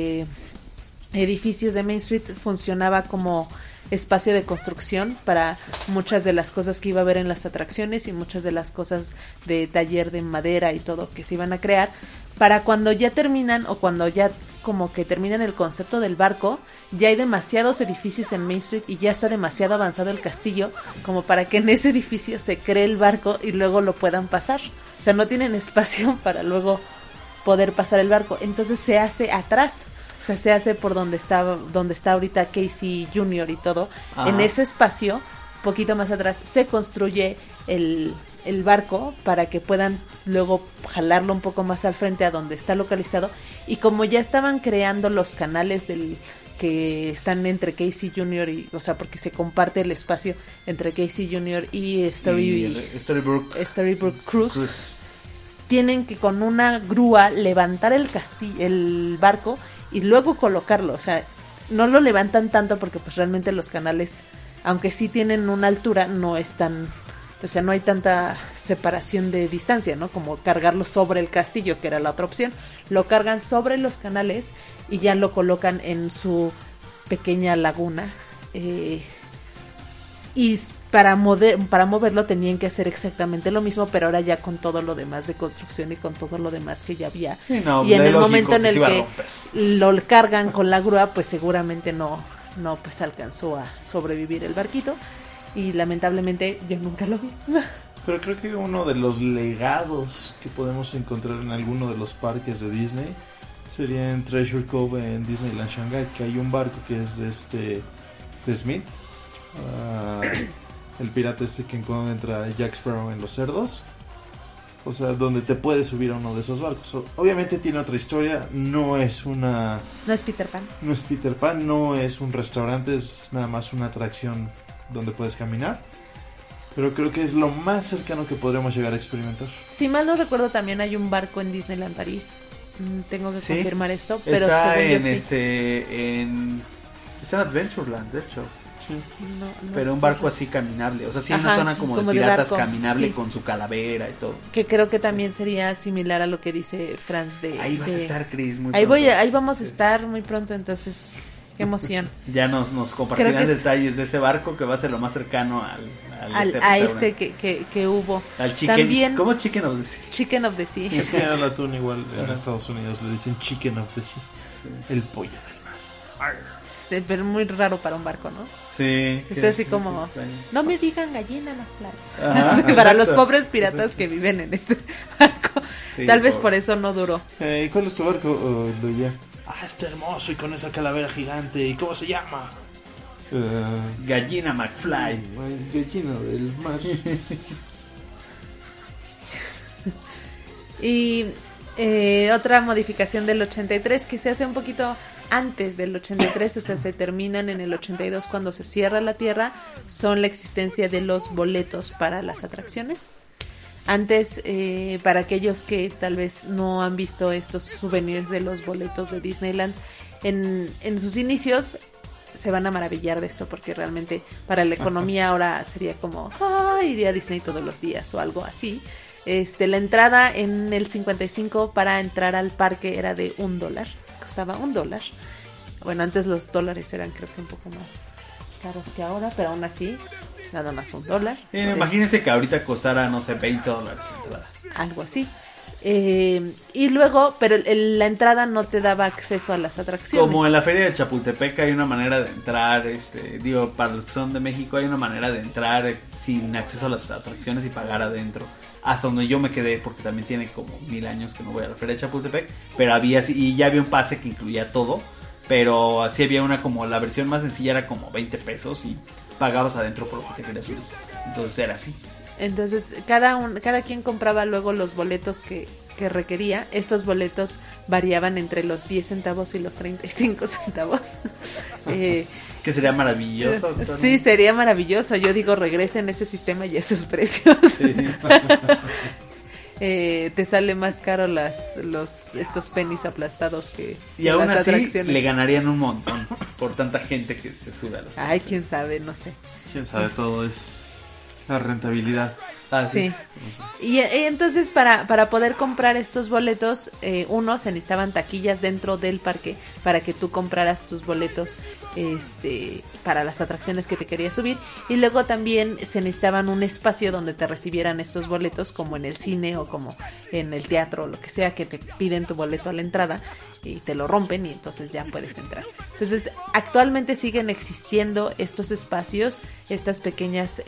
edificios de Main Street funcionaba como espacio de construcción para muchas de las cosas que iba a haber en las atracciones y muchas de las cosas de taller de madera y todo que se iban a crear. Para cuando ya terminan, o cuando ya como que terminan el concepto del barco, ya hay demasiados edificios en Main Street y ya está demasiado avanzado el castillo como para que en ese edificio se cree el barco y luego lo puedan pasar. O sea, no tienen espacio para luego poder pasar el barco. Entonces se hace atrás. O sea, se hace por donde está ahorita Casey Jr. y todo. Ajá. En ese espacio, poquito más atrás, se construye el barco para que puedan luego jalarlo un poco más al frente a donde está localizado. Y como ya estaban creando los canales que están entre Casey Jr. y, o sea, porque se comparte el espacio entre Casey Jr. y Storybrooke Cruise, tienen que con una grúa levantar el barco y luego colocarlo. O sea, no lo levantan tanto porque pues realmente los canales, aunque sí tienen una altura, no están, o sea, no hay tanta separación de distancia, ¿no? Como cargarlo sobre el castillo, que era la otra opción. Lo cargan sobre los canales y ya lo colocan en su pequeña laguna. Y para moverlo tenían que hacer exactamente lo mismo, pero ahora ya con todo lo demás de construcción y con todo lo demás que ya había. Sí, no, y en el momento en el que lo cargan con la grúa, pues seguramente no pues alcanzó a sobrevivir el barquito. Y lamentablemente yo nunca lo vi. Pero creo que uno de los legados que podemos encontrar en alguno de los parques de Disney sería en Treasure Cove en Disneyland Shanghai, que hay un barco que es de Smith, el pirata que encuentra Jack Sparrow en Los Cerdos. O sea, donde te puedes subir a uno de esos barcos. Obviamente tiene otra historia. No es Peter Pan. No es Peter Pan, no es un restaurante, es nada más una atracción donde puedes caminar. Pero creo que es lo más cercano que podremos llegar a experimentar. Si mal no recuerdo, también hay un barco en Disneyland París. Tengo que confirmar esto, pero está según en yo, está en Adventureland, de hecho. Sí. No pero un barco así caminable, o sea, sí, una zona como de piratas caminable, sí, con su calavera y todo. Que creo que también sería similar a lo que dice Franz de... Ahí vas a estar, Chris, muy ahí pronto. Ahí vamos a estar muy pronto, entonces... Qué emoción. Ya nos compartirán detalles de ese barco que va a ser lo más cercano que hubo. Al chicken. También, ¿cómo Chicken of the Sea? Chicken of the Sea. Es que al atún igual en Estados Unidos le dicen Chicken of the Sea. Sí. El pollo del mar. Sí, pero muy raro para un barco, ¿no? Sí. Es así como, no me digan gallina, no, claro. Para los pobres piratas que viven en ese barco. Sí, tal vez por eso no duró. ¿Cuál es tu barco, Luya? Está hermoso y con esa calavera gigante. ¿Y cómo se llama? Gallina McFly. Gallina del mar. Y otra modificación del 83 que se hace un poquito antes del 83, o sea, se terminan en el 82 cuando se cierra la tierra, son la existencia de los boletos para las atracciones. Antes, para aquellos que tal vez no han visto estos souvenirs de los boletos de Disneyland, en sus inicios se van a maravillar de esto, porque realmente para la economía ahora sería como, iría a Disney todos los días o algo así. La entrada en el 55 para entrar al parque era de $1, costaba $1. Bueno, antes los dólares eran creo que un poco más caros que ahora, pero aún así, nada más $1. Imagínense que ahorita costara, no sé, $20 la entrada. Algo así. Y luego, pero la entrada no te daba acceso a las atracciones. Como en la feria de Chapultepec hay una manera de entrar, para los que son de México hay una manera de entrar sin acceso a las atracciones y pagar adentro. Hasta donde yo me quedé, porque también tiene como 1000 años que no voy a la feria de Chapultepec, pero y ya había un pase que incluía todo, pero así había una como la versión más sencilla era como $20 y pagabas adentro por lo que te querías subir. Entonces era así. Entonces cada quien compraba luego los boletos que requería. Estos boletos variaban entre los 10 centavos y los 35 centavos. Que sería maravilloso. Sí, sería maravilloso. Yo digo, regresen ese sistema y esos precios. Sí. Te sale más caro estos pennies aplastados que y aún las así atracciones. Le ganarían un montón por tanta gente que se sube a los Ay, quién sabe, no sé. Quién sabe, todo es la rentabilidad. Sí. Y entonces para poder comprar estos boletos, se necesitaban taquillas dentro del parque para que tú compraras tus boletos para las atracciones que te querías subir, y luego también se necesitaban un espacio donde te recibieran estos boletos, como en el cine o como en el teatro o lo que sea, que te piden tu boleto a la entrada y te lo rompen y entonces ya puedes entrar. Entonces actualmente siguen existiendo estos espacios, estas pequeñas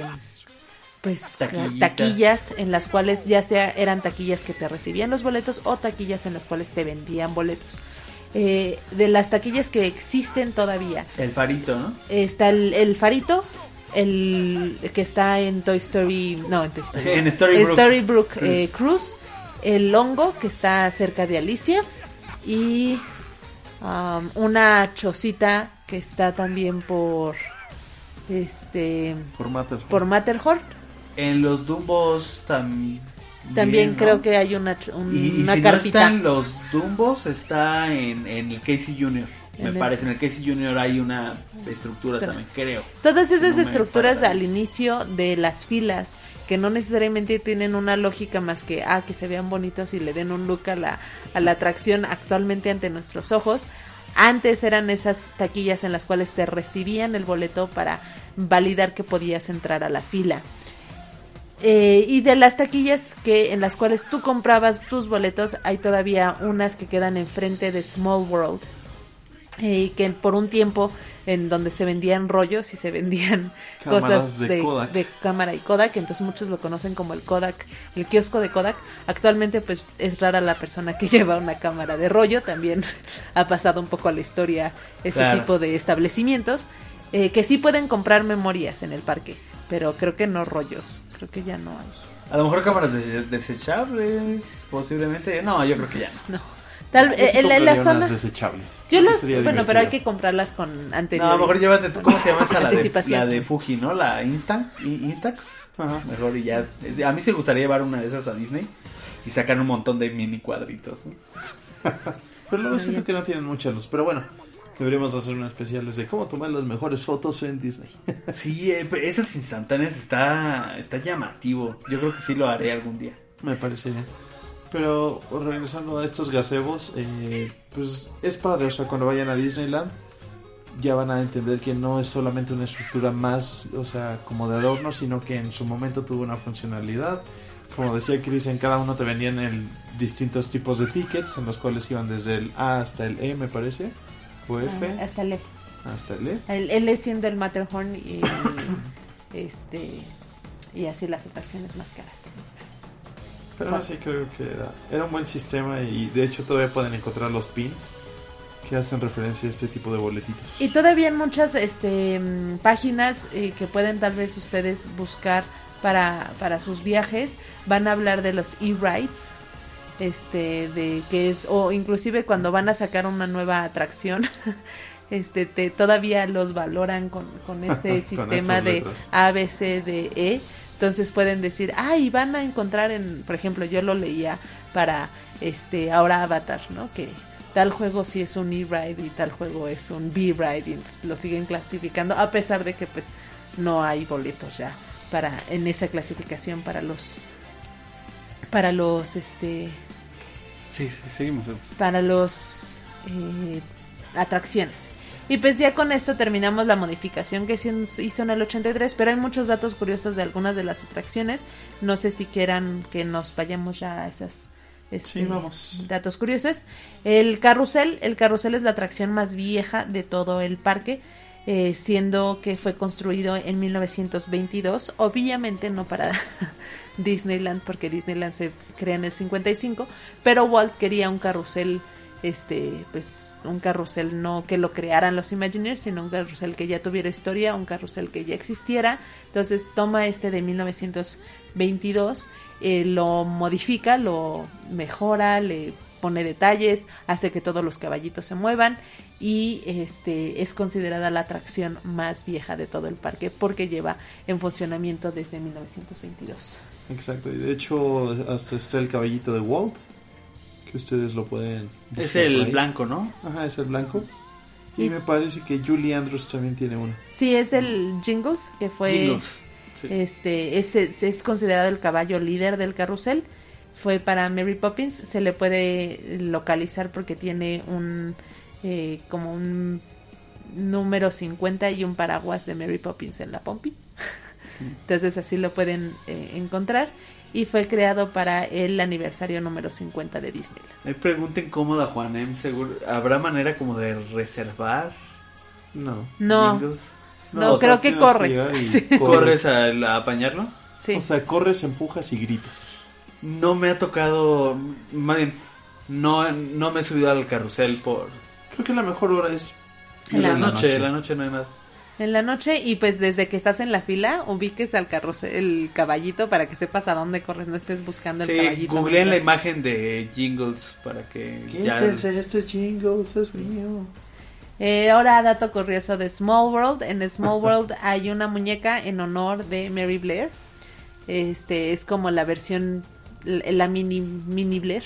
taquillas en las cuales ya sea eran taquillas que te recibían los boletos o taquillas en las cuales te vendían boletos. De las taquillas que existen todavía, el farito, ¿no? Está el farito, el que está en Toy Story, no, en Toy Story, en Storybrooke Cruise, el hongo que está cerca de Alicia, y una chocita que está también por Matterhorn. En los Dumbos también, ¿no? Creo que hay una y si carpita. No está en los Dumbos, está en el Casey Jr. Me parece, en el Casey Jr. hay una estructura también, creo. Todas esas estructuras al inicio de las filas, que no necesariamente tienen una lógica más que que se vean bonitos y le den un look a la atracción actualmente ante nuestros ojos. Antes eran esas taquillas en las cuales te recibían el boleto para validar que podías entrar a la fila. Y de las taquillas en las cuales tú comprabas tus boletos, hay todavía unas que quedan enfrente de Small World, que por un tiempo en donde se vendían rollos y se vendían cosas de cámara y Kodak, entonces muchos lo conocen como el kiosco de Kodak. Actualmente pues es rara la persona que lleva una cámara de rollo, también ha pasado un poco a la historia ese tipo de establecimientos, que sí pueden comprar memorias en el parque, pero creo que no rollos, creo que ya no hay. A lo mejor cámaras desechables, posiblemente. No, yo creo que ya no. En la zona desechables. Pero hay que comprarlas con anterioridad. No, a lo mejor llévate tú, ¿cómo se llama esa? La de Fuji, ¿no? La Instax. Ajá. Mejor y ya. A mí sí me gustaría llevar una de esas a Disney y sacar un montón de mini cuadritos, ¿no? Pero luego siento que no tienen mucha luz. Pero bueno, deberíamos hacer una especial de cómo tomar las mejores fotos en Disney. Sí, esas instantáneas está llamativo. Yo creo que sí lo haré algún día. Me parece bien. Pero regresando a estos gazebos, pues es padre, o sea, cuando vayan a Disneyland ya van a entender que no es solamente una estructura más, o sea, como de adorno, sino que en su momento tuvo una funcionalidad. Como decía Chris, en cada uno te vendían distintos tipos de tickets, en los cuales iban desde el A hasta el E, me parece, o F. Hasta el E. Hasta el E. El L siendo el Matterhorn y y así las atracciones más caras. Pero sí creo que era un buen sistema, y de hecho todavía pueden encontrar los pins que hacen referencia a este tipo de boletitos. Y todavía en muchas páginas que pueden tal vez ustedes buscar para sus viajes, van a hablar de los e-rides, de que es, o inclusive cuando van a sacar una nueva atracción, todavía los valoran con este sistema de A, B, C, D, E. Entonces pueden decir, y van a encontrar por ejemplo, yo lo leía para ahora Avatar, ¿no? Que tal juego sí es un E-Ride y tal juego es un B-Ride, y entonces lo siguen clasificando a pesar de que pues no hay boletos ya en esa clasificación para los seguimos. Para los atracciones. Y pues ya con esto terminamos la modificación que se hizo en el 83, pero hay muchos datos curiosos de algunas de las atracciones. No sé si quieran que nos vayamos ya a esas sí, vamos. Datos curiosos. El carrusel es la atracción más vieja de todo el parque, siendo que fue construido en 1922, obviamente no para Disneyland, porque Disneyland se crea en el 55, pero Walt quería un carrusel, pues un carrusel no que lo crearan los Imagineers, sino un carrusel que ya tuviera historia, un carrusel que ya existiera. Entonces toma de 1922, lo modifica, lo mejora, le pone detalles, hace que todos los caballitos se muevan, y es considerada la atracción más vieja de todo el parque porque lleva en funcionamiento desde 1922. Exacto, y de hecho hasta está el caballito de Walt, que ustedes lo pueden buscar. Es el blanco, ¿no? Ajá, es el blanco. Y me parece que Julie Andrews también tiene uno. Sí, es el Jingles, que fue Jingles, sí. Es considerado el caballo líder del carrusel. Fue para Mary Poppins, se le puede localizar porque tiene como un número 50 y un paraguas de Mary Poppins en la pompi. Entonces así lo pueden encontrar, y fue creado para el aniversario número 50 de Disney. Me pregunta incómoda, Juan, seguro ¿habrá manera como de reservar? No, creo que corres. ¿Corres a apañarlo? Sí. O sea, corres, empujas y gritas. No me ha tocado, más bien, no me he subido al carrusel Creo que la mejor hora es en la noche. En la noche no hay nada. En la noche, y pues desde que estás en la fila, ubiques al carrusel, el caballito, para que sepas a dónde corres, no estés buscando el caballito. Googleen la imagen de Jingles para que este es Jingles, es mío. Ahora, dato curioso de Small World. En Small World hay una muñeca en honor de Mary Blair. Es como la versión, la mini Blair.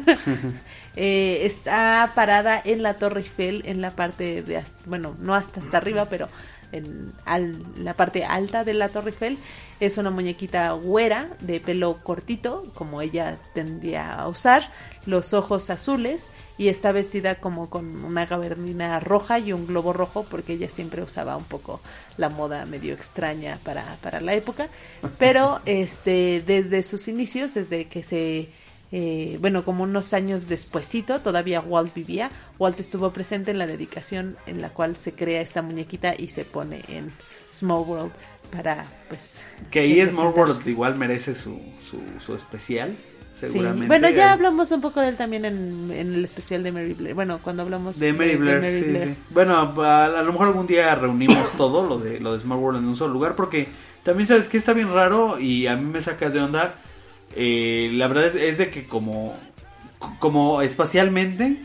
Está parada en la Torre Eiffel, en la parte de, bueno, no hasta arriba, pero en la parte alta de la Torre Eiffel. Es una muñequita güera de pelo cortito, como ella tendía a usar, los ojos azules, y está vestida como con una gabardina roja y un globo rojo, porque ella siempre usaba un poco la moda medio extraña para la época. Pero desde sus inicios, desde que como unos años despuesito, todavía Walt vivía, Walt estuvo presente en la dedicación en la cual se crea esta muñequita y se pone en Small World para, pues... Que ahí Small World igual merece su especial, seguramente. Sí. Bueno, ya hablamos un poco de él también en el especial de Mary Blair. Bueno, cuando hablamos de Mary Blair, sí. Bueno, a lo mejor algún día reunimos todo lo de Small World en un solo lugar, porque también sabes que está bien raro y a mí me saca de onda. La verdad es de que como espacialmente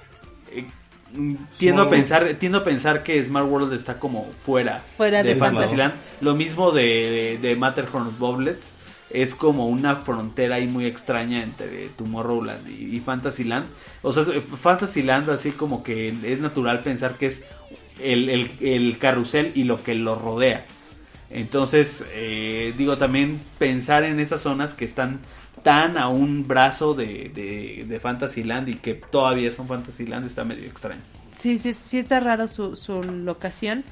tiendo a pensar que Smart World está como fuera de Fantasyland. Lo mismo de Matterhorn Bobblets, es como una frontera ahí muy extraña entre Tomorrowland y Fantasyland. O sea, Fantasyland así como que es natural pensar que es el carrusel y lo que lo rodea. Entonces, también pensar en esas zonas que están tan a un brazo de Fantasyland y que todavía son Fantasyland está medio extraño. Sí está raro su locación.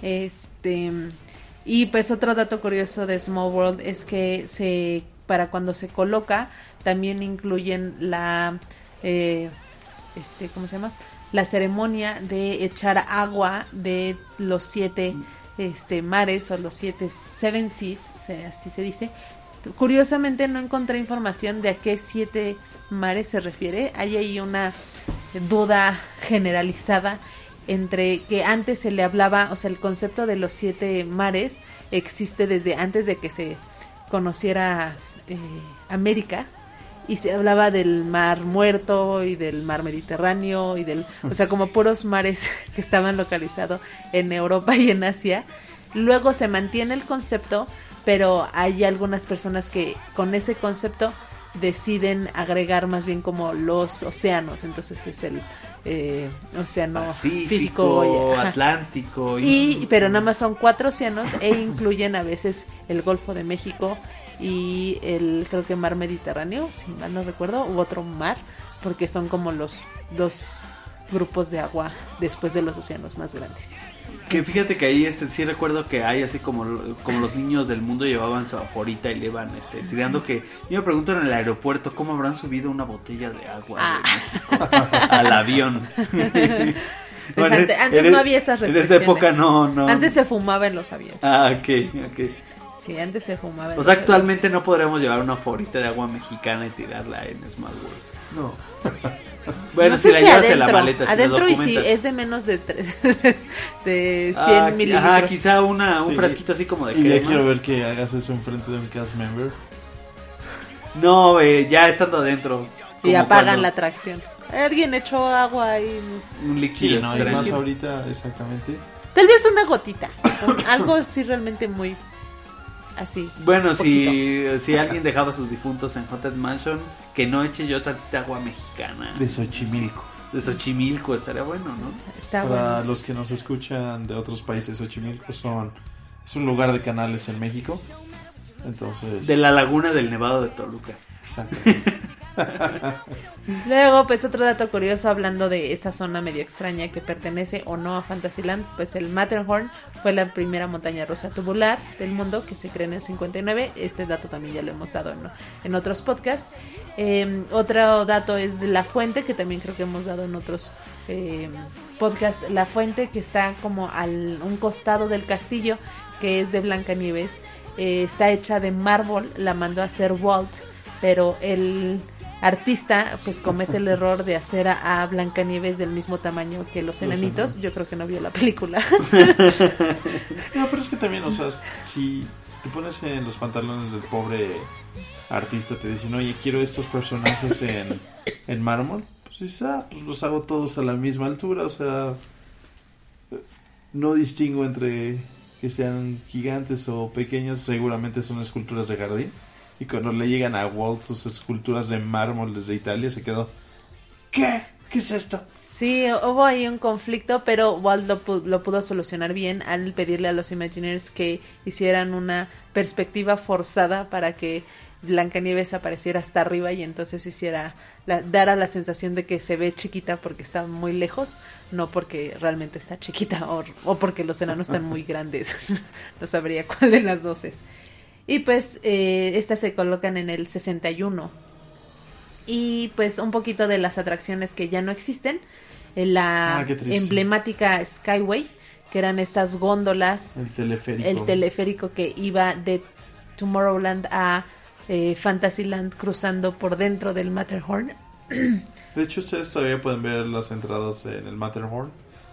Y pues otro dato curioso de Small World es que para cuando se coloca también incluyen la ¿cómo se llama? La ceremonia de echar agua de los 7 mares, o los 7 Seas, así se dice. Curiosamente no encontré información de a qué 7 mares se refiere. Hay ahí una duda generalizada entre que antes se le hablaba, o sea, el concepto de los 7 mares existe desde antes de que se conociera América, y se hablaba del mar Muerto y del mar Mediterráneo o sea, como puros mares que estaban localizados en Europa y en Asia. Luego se mantiene el concepto, pero hay algunas personas que con ese concepto deciden agregar más bien como los océanos. Entonces es océano Pacífico, ajá. Atlántico. Pero nada más son 4 océanos e incluyen a veces el Golfo de México y creo que mar Mediterráneo, si mal no recuerdo, u otro mar, porque son como los 2 grupos de agua después de los océanos más grandes. Que fíjate que ahí sí recuerdo que hay así como los niños del mundo llevaban su aforita y le iban tirando, que yo me pregunto en el aeropuerto cómo habrán subido una botella de agua de México al avión. Bueno, antes no había esas restricciones. En esa época no. Antes se fumaba en los aviones. Ok. Sí, antes se fumaba. O sea, actualmente no podríamos llevar una aforita de agua mexicana y tirarla en Small World. No. Bueno, no si sé la si llevas adentro, en la maleta, si adentro la y si documentas. es de menos de 100 mililitros. Ajá, quizá un Sí. frasquito así como de Y ya crema. quiero ver que hagas eso enfrente de un cast member. No, ya estando adentro. Y como apagan cuando la atracción. Alguien echó agua ahí. un Sí, líquido no, y extraño. más ahorita, exactamente. Tal vez una gotita. Algo así realmente muy así. Bueno, poquito. si alguien dejaba sus difuntos en Haunted Mansion, que no eche yo tantita agua mexicana. De Xochimilco. De Xochimilco, estaría bueno, ¿no? Está Para bueno. los que nos escuchan de otros países, Xochimilco es un lugar de canales en México. Entonces... De la laguna del Nevado de Toluca. Exactamente. Luego, pues otro dato curioso hablando de esa zona medio extraña que pertenece o no a Fantasyland, pues el Matterhorn fue la primera montaña rusa tubular del mundo que se creó en el 59. Este dato también ya lo hemos dado en otros podcasts. Otro dato es de la fuente, que también creo que hemos dado en otros podcasts. La fuente que está como un costado del castillo, que es de Blancanieves, está hecha de mármol, la mandó a hacer Walt, pero el artista pues comete el error de hacer a Blancanieves del mismo tamaño que los enanitos. Yo creo que no vio la película. No, pero es que también, o sea, si te pones en los pantalones del pobre artista, te dicen, oye, quiero estos personajes en mármol, pues dices, pues los hago todos a la misma altura, o sea, no distingo entre que sean gigantes o pequeños, seguramente son esculturas de jardín. Y cuando le llegan a Walt sus esculturas de mármol desde Italia, se quedó, ¿qué? ¿Qué es esto? Sí, hubo ahí un conflicto, pero Walt lo pudo solucionar bien al pedirle a los Imagineers que hicieran una perspectiva forzada para que Blancanieves apareciera hasta arriba y entonces dara la sensación de que se ve chiquita porque está muy lejos, no porque realmente está chiquita o porque los enanos están muy grandes. No sabría cuál de las dos es. Y pues estas se colocan en el 61. Y pues un poquito de las atracciones que ya no existen. La emblemática Skyway, que eran estas góndolas. El teleférico que iba de Tomorrowland a Fantasyland cruzando por dentro del Matterhorn. De hecho, ustedes todavía pueden ver las entradas en el Matterhorn.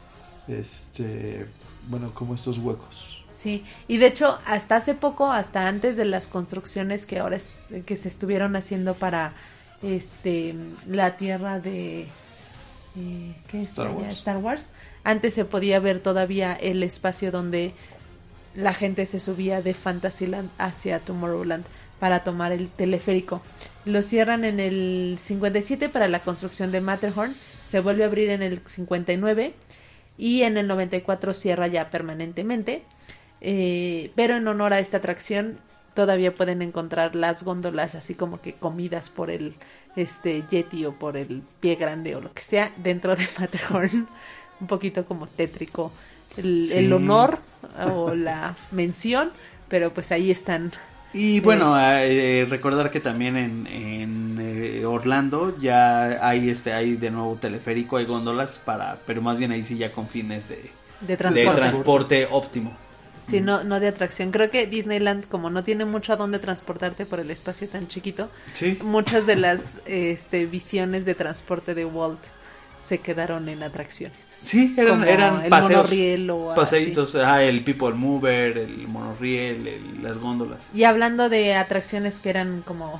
Bueno, como estos huecos. Sí, y de hecho hasta hace poco, hasta antes de las construcciones que ahora que se estuvieron haciendo para la tierra de ¿qué es Star Wars, antes se podía ver todavía el espacio donde la gente se subía de Fantasyland hacia Tomorrowland para tomar el teleférico. Lo cierran en el 57 para la construcción de Matterhorn, se vuelve a abrir en el 59 y en el 94 cierra ya permanentemente. Pero en honor a esta atracción todavía pueden encontrar las góndolas así como que comidas por el Yeti o por el pie grande o lo que sea dentro de Matterhorn. Un poquito como tétrico el honor o la mención, pero pues ahí están. Y bueno, recordar que también en Orlando ya hay de nuevo teleférico, hay góndolas pero más bien ahí sí ya con fines de transporte óptimo. Sí, no de atracción. Creo que Disneyland, como no tiene mucho a dónde transportarte por el espacio tan chiquito, ¿sí? Muchas de las visiones de transporte de Walt se quedaron en atracciones. Sí, eran el paseos, monorriel o paseitos, el People Mover, el monorriel, las góndolas. Y hablando de atracciones que eran como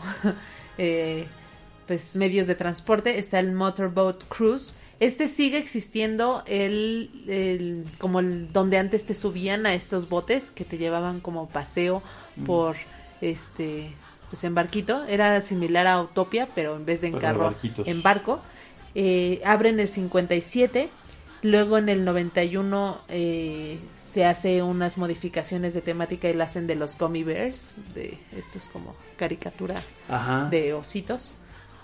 pues medios de transporte, está el Motorboat Cruise. Sigue existiendo como donde antes te subían a estos botes que te llevaban como paseo por pues en barquito. Era similar a Utopia, pero en vez de en carro, en barco. Abren el 57, luego en el 91 se hace unas modificaciones de temática y la hacen de los Gummy Bears, de estos como caricatura Ajá. de ositos.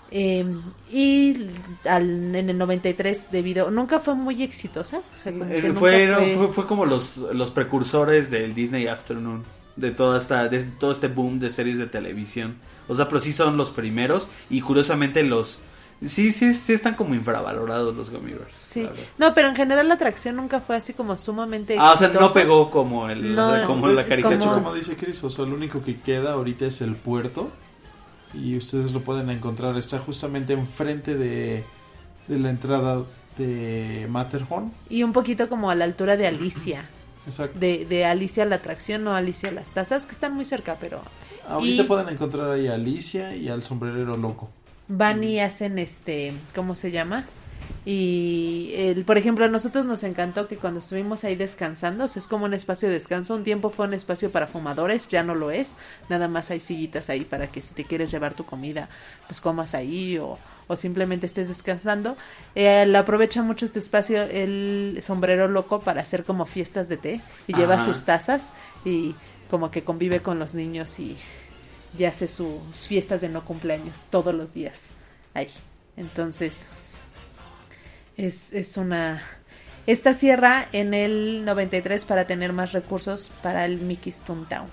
Y en el 93 nunca fue muy exitosa, o sea, como que Fue como los precursores del Disney Afternoon, de todo este boom de series de televisión. O sea, pero sí son los primeros y curiosamente sí están como infravalorados los Gummy Bears. Sí, no, pero en general la atracción nunca fue así como sumamente o exitosa. sea, no pegó como como la caricatura. De hecho, como dice Chris, o sea, lo único que queda ahorita es el puerto. Y ustedes lo pueden encontrar, está justamente enfrente de la entrada de Matterhorn. Y un poquito como a la altura de Alicia. Exacto. De Alicia la atracción, no Alicia las tazas, que están muy cerca, pero... Ahorita pueden encontrar ahí a Alicia y al sombrerero loco. Van y hacen ¿cómo se llama? Y por ejemplo, a nosotros nos encantó que cuando estuvimos ahí descansando, o sea, es como un espacio de descanso. Un tiempo fue un espacio para fumadores, ya no lo es. Nada más hay sillitas ahí para que si te quieres llevar tu comida, pues comas ahí o simplemente estés descansando. Le aprovecha mucho este espacio el sombrero loco para hacer como fiestas de té y lleva sus tazas y como que convive con los niños y hace sus fiestas de no cumpleaños todos los días ahí. Entonces... Esta cierra en el 93 para tener más recursos para el Mickey's Toontown.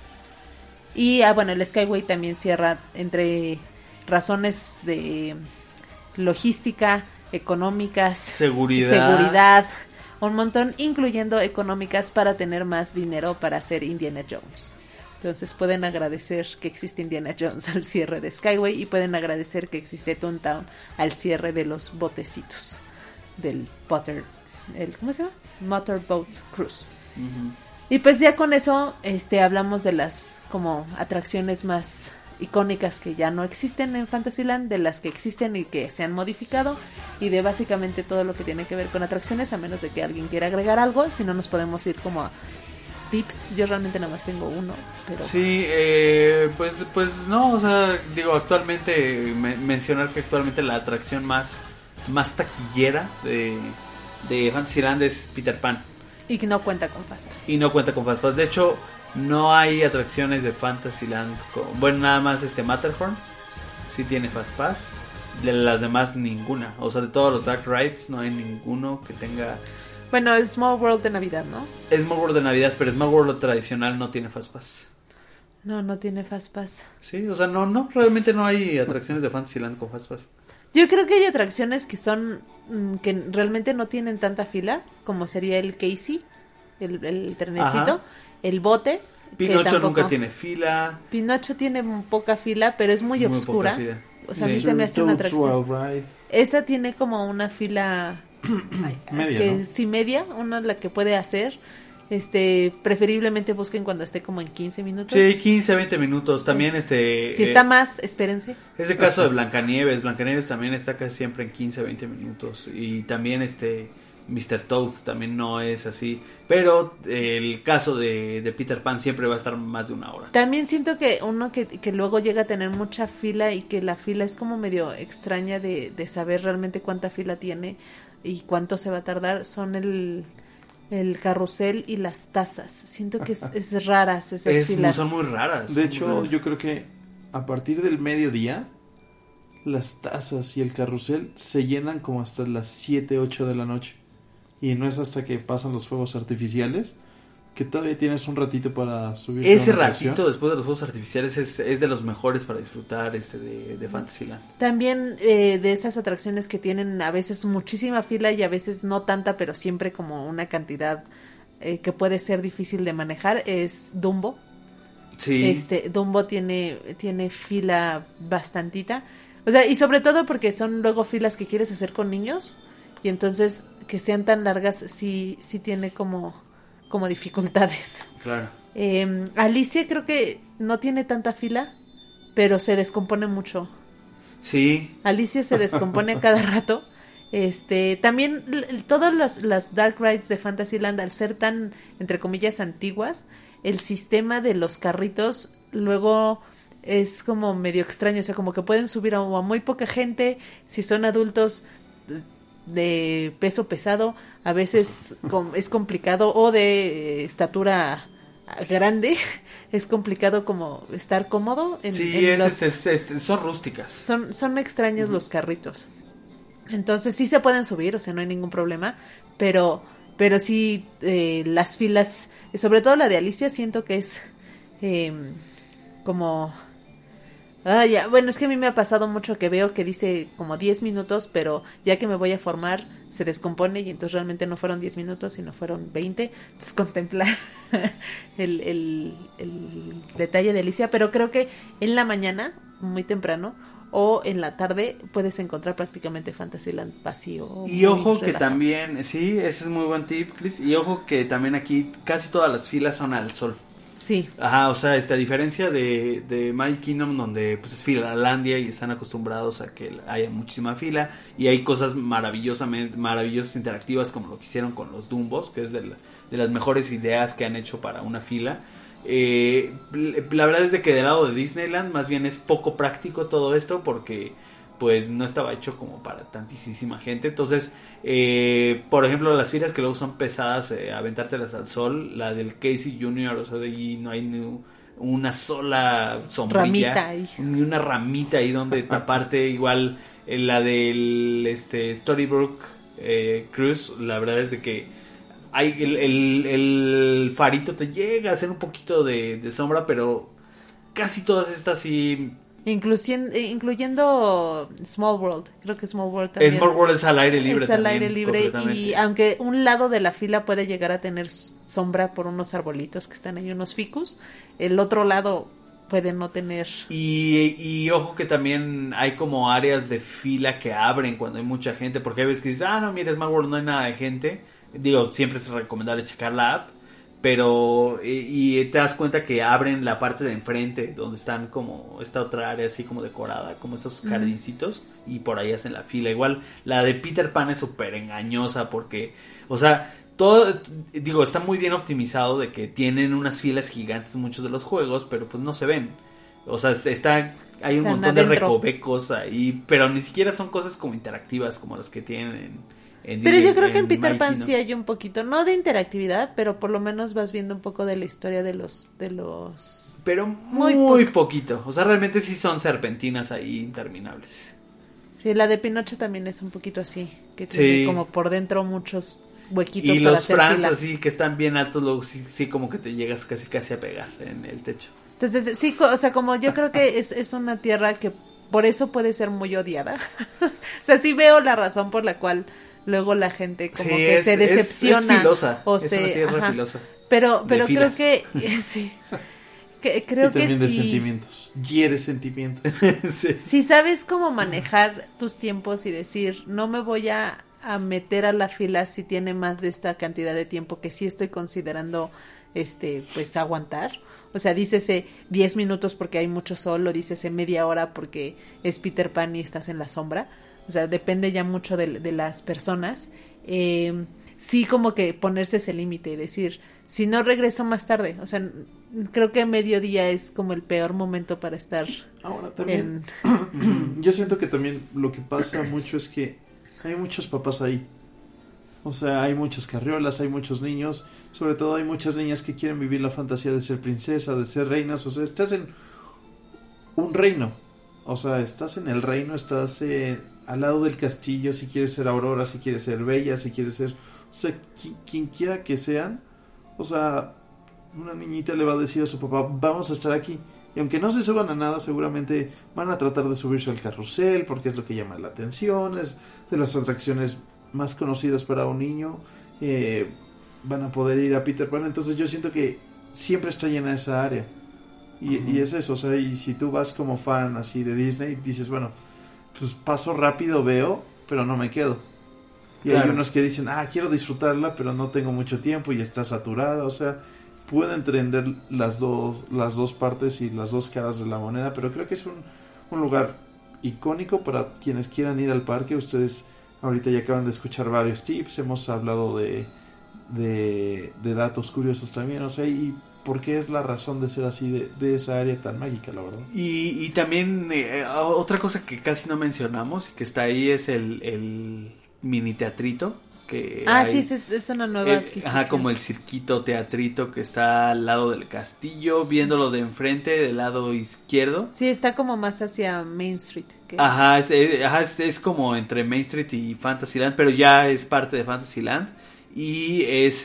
Y bueno, el Skyway también cierra entre razones de logística, económicas, seguridad, un montón, incluyendo económicas para tener más dinero para hacer Indiana Jones. Entonces pueden agradecer que existe Indiana Jones al cierre de Skyway y pueden agradecer que existe Toontown al cierre de los botecitos del ¿cómo se llama? Motorboat Cruise. Uh-huh. Y pues ya con eso hablamos de las como atracciones más icónicas que ya no existen en Fantasyland, de las que existen y que se han modificado, y de básicamente todo lo que tiene que ver con atracciones, a menos de que alguien quiera agregar algo. Si no, nos podemos ir como a tips. Yo realmente nada más tengo uno, pero... Sí, pues no, o sea, digo, actualmente mencionar que actualmente la atracción más taquillera de Fantasyland es Peter Pan. Y que no cuenta con Fastpass. Y no cuenta con Fastpass. De hecho, no hay atracciones de Fantasyland. Bueno, nada más Matterhorn sí tiene Fastpass. De las demás ninguna. O sea, de todos los Dark Rides no hay ninguno que tenga... Bueno, el Small World de Navidad, ¿no? Es Small World de Navidad, pero Small World tradicional no tiene Fastpass. No tiene Fastpass. Sí, o sea, no, realmente no hay atracciones de Fantasyland con Fastpass. Yo creo que hay atracciones que son que realmente no tienen tanta fila, como sería el Casey, el trenecito, Ajá. El bote. Pinocho nunca tiene fila. Pinocho tiene poca fila, pero es muy oscura. O sea, sí. A mí se me hace una atracción. Esa tiene como una fila media, que ¿no? sí, media, una la que puede hacer. Preferiblemente busquen cuando esté como en 15 minutos. Sí, 15 a 20 minutos. También si está más, espérense. Es el caso de Blancanieves. Blancanieves también está casi siempre en 15 a 20 minutos. Y también Mr. Toad también no es así. Pero el caso de Peter Pan siempre va a estar más de una hora. También siento que uno que luego llega a tener mucha fila y que la fila es como medio extraña de saber realmente cuánta fila tiene y cuánto se va a tardar, son el carrusel y las tazas. Siento que es raras esas filas. Son muy raras. De hecho, yo creo que a partir del mediodía las tazas y el carrusel se llenan como hasta las 7, 8 de la noche. Y no es hasta que pasan los fuegos artificiales que todavía tienes un ratito para subir. Ese ratito después de los fuegos artificiales es de los mejores para disfrutar de Fantasyland. También de esas atracciones que tienen a veces muchísima fila y a veces no tanta, pero siempre como una cantidad que puede ser difícil de manejar, es Dumbo. Sí. Dumbo tiene fila bastantita. O sea, y sobre todo porque son luego filas que quieres hacer con niños y entonces que sean tan largas sí tiene como dificultades. Claro. Alicia creo que no tiene tanta fila, pero se descompone mucho. Sí. Alicia se descompone a cada rato. También todas las Dark Rides de Fantasyland, al ser tan, entre comillas, antiguas, el sistema de los carritos luego es como medio extraño. O sea, como que pueden subir a muy poca gente. Si son adultos, de peso pesado, a veces es complicado, o de estatura grande, es complicado como estar cómodo son rústicas. Son extraños los carritos. Entonces sí se pueden subir, o sea, no hay ningún problema, pero sí las filas, sobre todo la de Alicia, siento que es como... bueno, es que a mí me ha pasado mucho que veo que dice como 10 minutos, pero ya que me voy a formar se descompone y entonces realmente no fueron 10 minutos, sino fueron 20. Entonces contemplar el detalle de Alicia, pero creo que en la mañana, muy temprano, o en la tarde puedes encontrar prácticamente Fantasyland vacío. Y ojo que también, sí, ese es muy buen tip, Chris, y ojo que también aquí casi todas las filas son al sol. Sí. Ajá, o sea, a diferencia de Magic Kingdom, donde pues es Filalandia y están acostumbrados a que haya muchísima fila y hay cosas maravillosas interactivas como lo que hicieron con los Dumbos, que es de las mejores ideas que han hecho para una fila. La verdad es de que del lado de Disneyland más bien es poco práctico todo esto porque pues no estaba hecho como para tantísima gente. Entonces, por ejemplo, las filas que luego son pesadas, aventártelas al sol, la del Casey Jr., o sea, de allí no hay ni una sola sombrilla, ni una ramita ahí donde taparte. Igual la del Storybrooke Cruise, la verdad es de que hay el farito te llega a hacer un poquito de sombra, pero casi todas estas sí... Incluyendo Small World, creo que Small World también. Small World es al aire libre. Es al aire libre y aunque un lado de la fila puede llegar a tener sombra por unos arbolitos que están ahí, unos ficus, el otro lado puede no tener. Y ojo que también hay como áreas de fila que abren cuando hay mucha gente, porque hay veces que dices, no, mira, Small World no hay nada de gente. Digo, siempre es recomendable checar la app. Pero y te das cuenta que abren la parte de enfrente donde están como esta otra área así como decorada, como estos jardincitos, y por ahí hacen la fila. Igual la de Peter Pan es súper engañosa porque, o sea, todo, digo, está muy bien optimizado de que tienen unas filas gigantes muchos de los juegos, pero pues no se ven. O sea, hay un montón de recovecos ahí, pero ni siquiera son cosas como interactivas como las que tienen en pero Disney, yo creo que en Peter Pan sí hay un poquito, no de interactividad, pero por lo menos vas viendo un poco de la historia de los pero muy poquito. O sea, realmente sí son serpentinas ahí interminables. Sí, la de Pinocho también es un poquito así, que tiene como por dentro muchos huequitos y para los hacer Frans fila. así que están bien altos, luego sí como que te llegas casi a pegar en el techo. Entonces sí, o sea, como yo creo que es una tierra que por eso puede ser muy odiada. O sea, sí veo la razón por la cual luego la gente como que se decepciona. Es filosa, o es una tierra filosa. Pero creo que sí. Creo y también que de sí. sentimientos. Hiere sentimientos. Sí. Si sabes cómo manejar tus tiempos y decir, no me voy a meter a la fila si tiene más de esta cantidad de tiempo que sí estoy considerando pues aguantar. O sea, dícese 10 minutos porque hay mucho sol, o dícese media hora porque es Peter Pan y estás en la sombra. O sea, depende ya mucho de las personas. Sí, como que ponerse ese límite y decir, si no regreso más tarde. O sea, creo que mediodía es como el peor momento para estar. Ahora también, yo siento que también lo que pasa mucho es que hay muchos papás ahí. O sea, hay muchas carriolas, hay muchos niños. Sobre todo hay muchas niñas que quieren vivir la fantasía de ser princesa, de ser reinas. O sea, estás en un reino. O sea, estás en el reino, estás al lado del castillo, si quieres ser Aurora, si quieres ser Bella, si quieres ser... O sea, quien quiera que sean, o sea, una niñita le va a decir a su papá, vamos a estar aquí. Y aunque no se suban a nada, seguramente van a tratar de subirse al carrusel, porque es lo que llama la atención, es de las atracciones más conocidas para un niño. Van a poder ir a Peter Pan, entonces yo siento que siempre está llena esa área. Y es eso, o sea, y si tú vas como fan así de Disney, dices, bueno, pues paso rápido, veo, pero no me quedo. Y claro, hay unos que dicen, quiero disfrutarla, pero no tengo mucho tiempo y está saturada. O sea, puedo entender las dos partes y las dos caras de la moneda, pero creo que es un lugar icónico para quienes quieran ir al parque. Ustedes ahorita ya acaban de escuchar varios tips, hemos hablado de datos curiosos también, o sea, y por qué es la razón de ser así de esa área tan mágica, la verdad. Y también otra cosa que casi no mencionamos y que está ahí es el mini teatrito. Que sí, es una nueva adquisición. Como el cirquito teatrito que está al lado del castillo, viéndolo de enfrente, del lado izquierdo. Sí, está como más hacia Main Street. Es como entre Main Street y Fantasyland, pero ya es parte de Fantasyland. Y es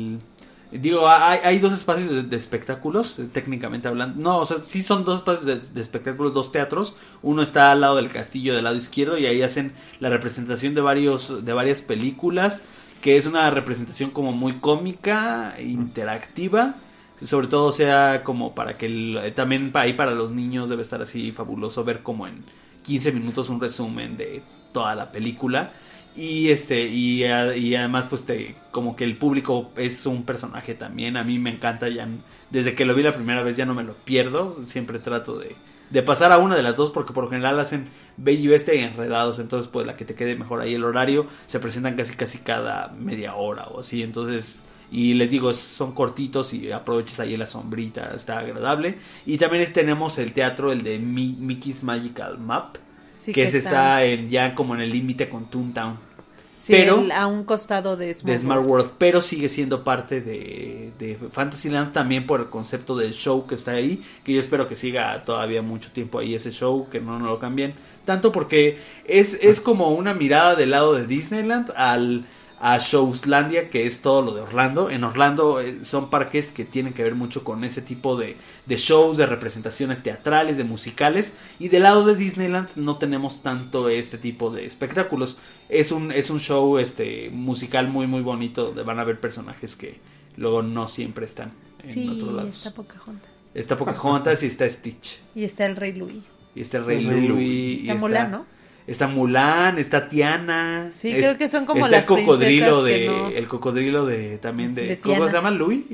hay dos espacios de espectáculos, técnicamente hablando. No, o sea, sí son dos espacios de espectáculos, dos teatros. Uno está al lado del castillo, del lado izquierdo, y ahí hacen la representación de varias películas, que es una representación como muy cómica, interactiva. Sobre todo, sea como para que también ahí para los niños debe estar así fabuloso ver como en 15 minutos un resumen de toda la película. Y además pues como que el público es un personaje también. A mí me encanta, ya desde que lo vi la primera vez ya no me lo pierdo. Siempre trato de pasar a una de las dos, porque por lo general hacen Bella y Bestia y Enredados, entonces pues la que te quede mejor ahí. El horario se presentan casi cada media hora o así, entonces, y les digo, son cortitos y aprovechas ahí la sombrita, está agradable. Y también tenemos el teatro, el de Mickey's Magical Map, sí, que está ya como en el límite con Toontown. Sí, pero a un costado de Smart World, pero sigue siendo parte de Fantasyland también por el concepto del show que está ahí, que yo espero que siga todavía mucho tiempo ahí ese show, que no lo cambien tanto, porque es como una mirada del lado de Disneyland a Showslandia, que es todo lo de Orlando. En Orlando son parques que tienen que ver mucho con ese tipo de shows, de representaciones teatrales, de musicales, y del lado de Disneyland no tenemos tanto este tipo de espectáculos. Es un show musical muy muy bonito, donde van a ver personajes que luego no siempre están en otros lados. Está Pocahontas y está Stitch. Y está el Rey Louis. Y está Está Mulan, ¿no? Está Mulan, está Tiana. Sí, creo que son como las cocodrilo princesas el cocodrilo también de ¿cómo se llama? Louis.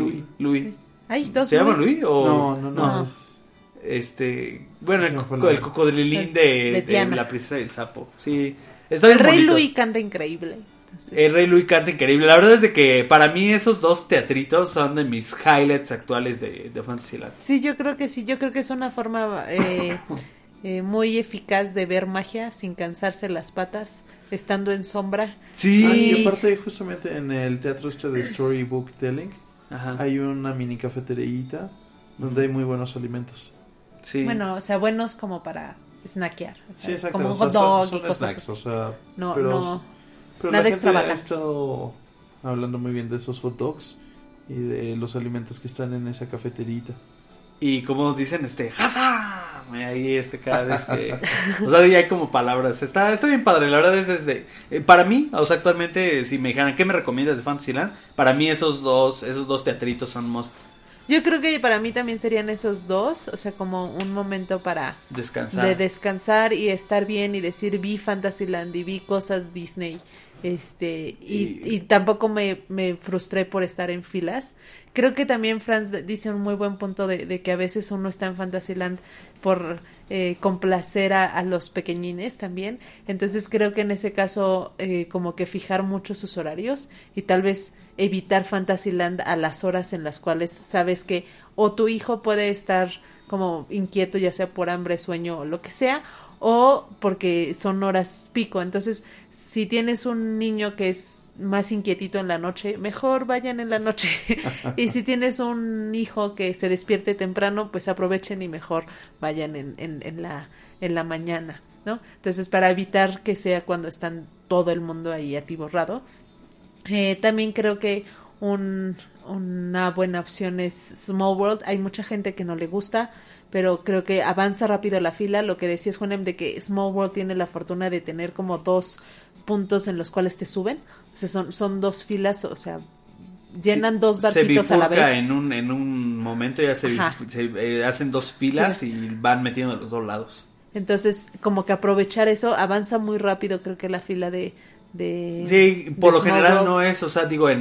Hay dos ¿Se llama Louis o no? Bueno, el cocodrilín de la princesa del sapo. Sí. Está el Rey Louis canta increíble. Entonces... El Rey Louis canta increíble. La verdad es de que para mí esos dos teatritos son de mis highlights actuales de Fantasyland. Sí, yo creo que sí. Yo creo que es una forma muy eficaz de ver magia sin cansarse las patas, estando en sombra. Sí. Y aparte, justamente en el teatro de Storybook Telling, hay una mini cafeterita donde hay muy buenos alimentos. Sí. Bueno, o sea, buenos como para snackear. Sí, exacto. Como un hot dog son y cosas snacks, así. o sea, no, pero nada la gente extravagante. ha estado hablando muy bien de esos hot dogs y de los alimentos que están en esa cafeterita. Y como dicen, ¡Hasa! Ahí cada vez que... O sea, ya hay como palabras. Está bien padre, la verdad es para mí, o sea, actualmente, si me dijeran, ¿qué me recomiendas de Fantasyland? Para mí esos dos teatritos son must. Yo creo que para mí también serían esos dos, o sea, como un momento para descansar y estar bien y decir, vi Fantasyland y vi cosas Disney, y tampoco me frustré por estar en filas. Creo que también Franz dice un muy buen punto de que a veces uno está en Fantasyland por complacer a los pequeñines también. Entonces creo que en ese caso como que fijar mucho sus horarios y tal vez evitar Fantasyland a las horas en las cuales sabes que o tu hijo puede estar como inquieto, ya sea por hambre, sueño o lo que sea, o porque son horas pico. Entonces, si tienes un niño que es más inquietito en la noche, mejor vayan en la noche. Y si tienes un hijo que se despierte temprano, pues aprovechen y mejor vayan en la mañana, ¿no? Entonces, para evitar que sea cuando están todo el mundo ahí atiborrado. También creo que una buena opción es Small World. Hay mucha gente que no le gusta, pero creo que avanza rápido la fila. Lo que decías, Juanem, de que Small World tiene la fortuna de tener como 2 puntos en los cuales te suben. O sea, son 2 filas, o sea, llenan 2 barquitos a la vez. En un momento ya se hacen 2 filas y van metiendo los 2 lados. Entonces, como que aprovechar eso, avanza muy rápido, creo que la fila de sí, por lo general World. No es, o sea, digo,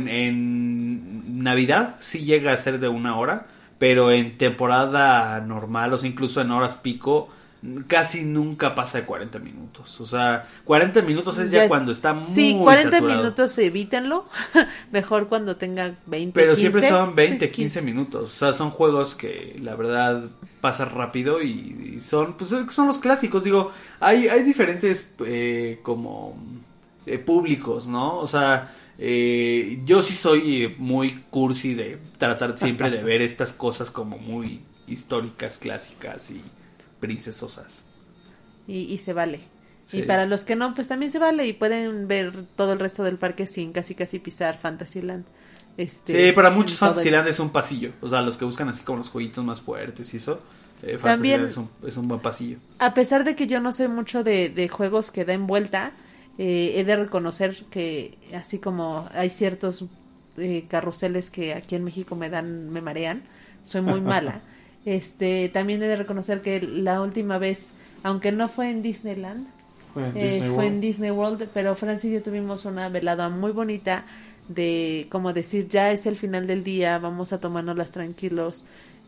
en Navidad sí llega a ser de 1 hora, pero en temporada normal, o sea, incluso en horas pico, casi nunca pasa de 40 minutos. O sea, 40 minutos es ya cuando está muy Sí, 40 saturado. minutos evítenlo. Mejor cuando tenga 20, Pero 15. siempre son 20, Sí, 15 minutos. O sea, son juegos que la verdad pasan rápido y son, pues, son los clásicos. Digo, hay diferentes como públicos, ¿no? O sea, yo sí soy muy cursi de tratar siempre de ver estas cosas como muy históricas, clásicas y princesosas. Y se vale. Sí. Y para los que no, pues también se vale y pueden ver todo el resto del parque sin casi pisar Fantasyland. Sí, para muchos en todo Fantasyland es un pasillo. O sea, los que buscan así como los jueguitos más fuertes y eso. También, Fantasyland es un buen pasillo. A pesar de que yo no soy mucho de juegos que den vuelta, he de reconocer que así como hay ciertos carruseles que aquí en México me marean, soy muy mala. También he de reconocer que la última vez, aunque no fue en Disneyland, fue en Disney World, pero Francis y yo tuvimos una velada muy bonita de como decir, ya es el final del día, vamos a tomárnoslas tranquilos.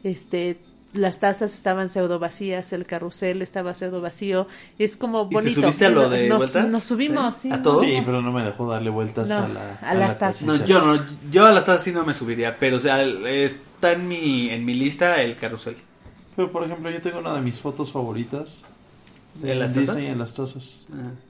Las tazas estaban pseudo vacías, el carrusel estaba pseudo vacío, y es como bonito. ¿Y te subiste a lo de vueltas? Nos subimos, sí. ¿A todo? Sí, pero no me dejó darle vueltas No, a las la tazas. tacita. Yo a las tazas sí no me subiría, pero o sea, está en mi lista el carrusel. Pero por ejemplo, yo tengo una de mis fotos favoritas ¿En las Disney tazas? en las tazas.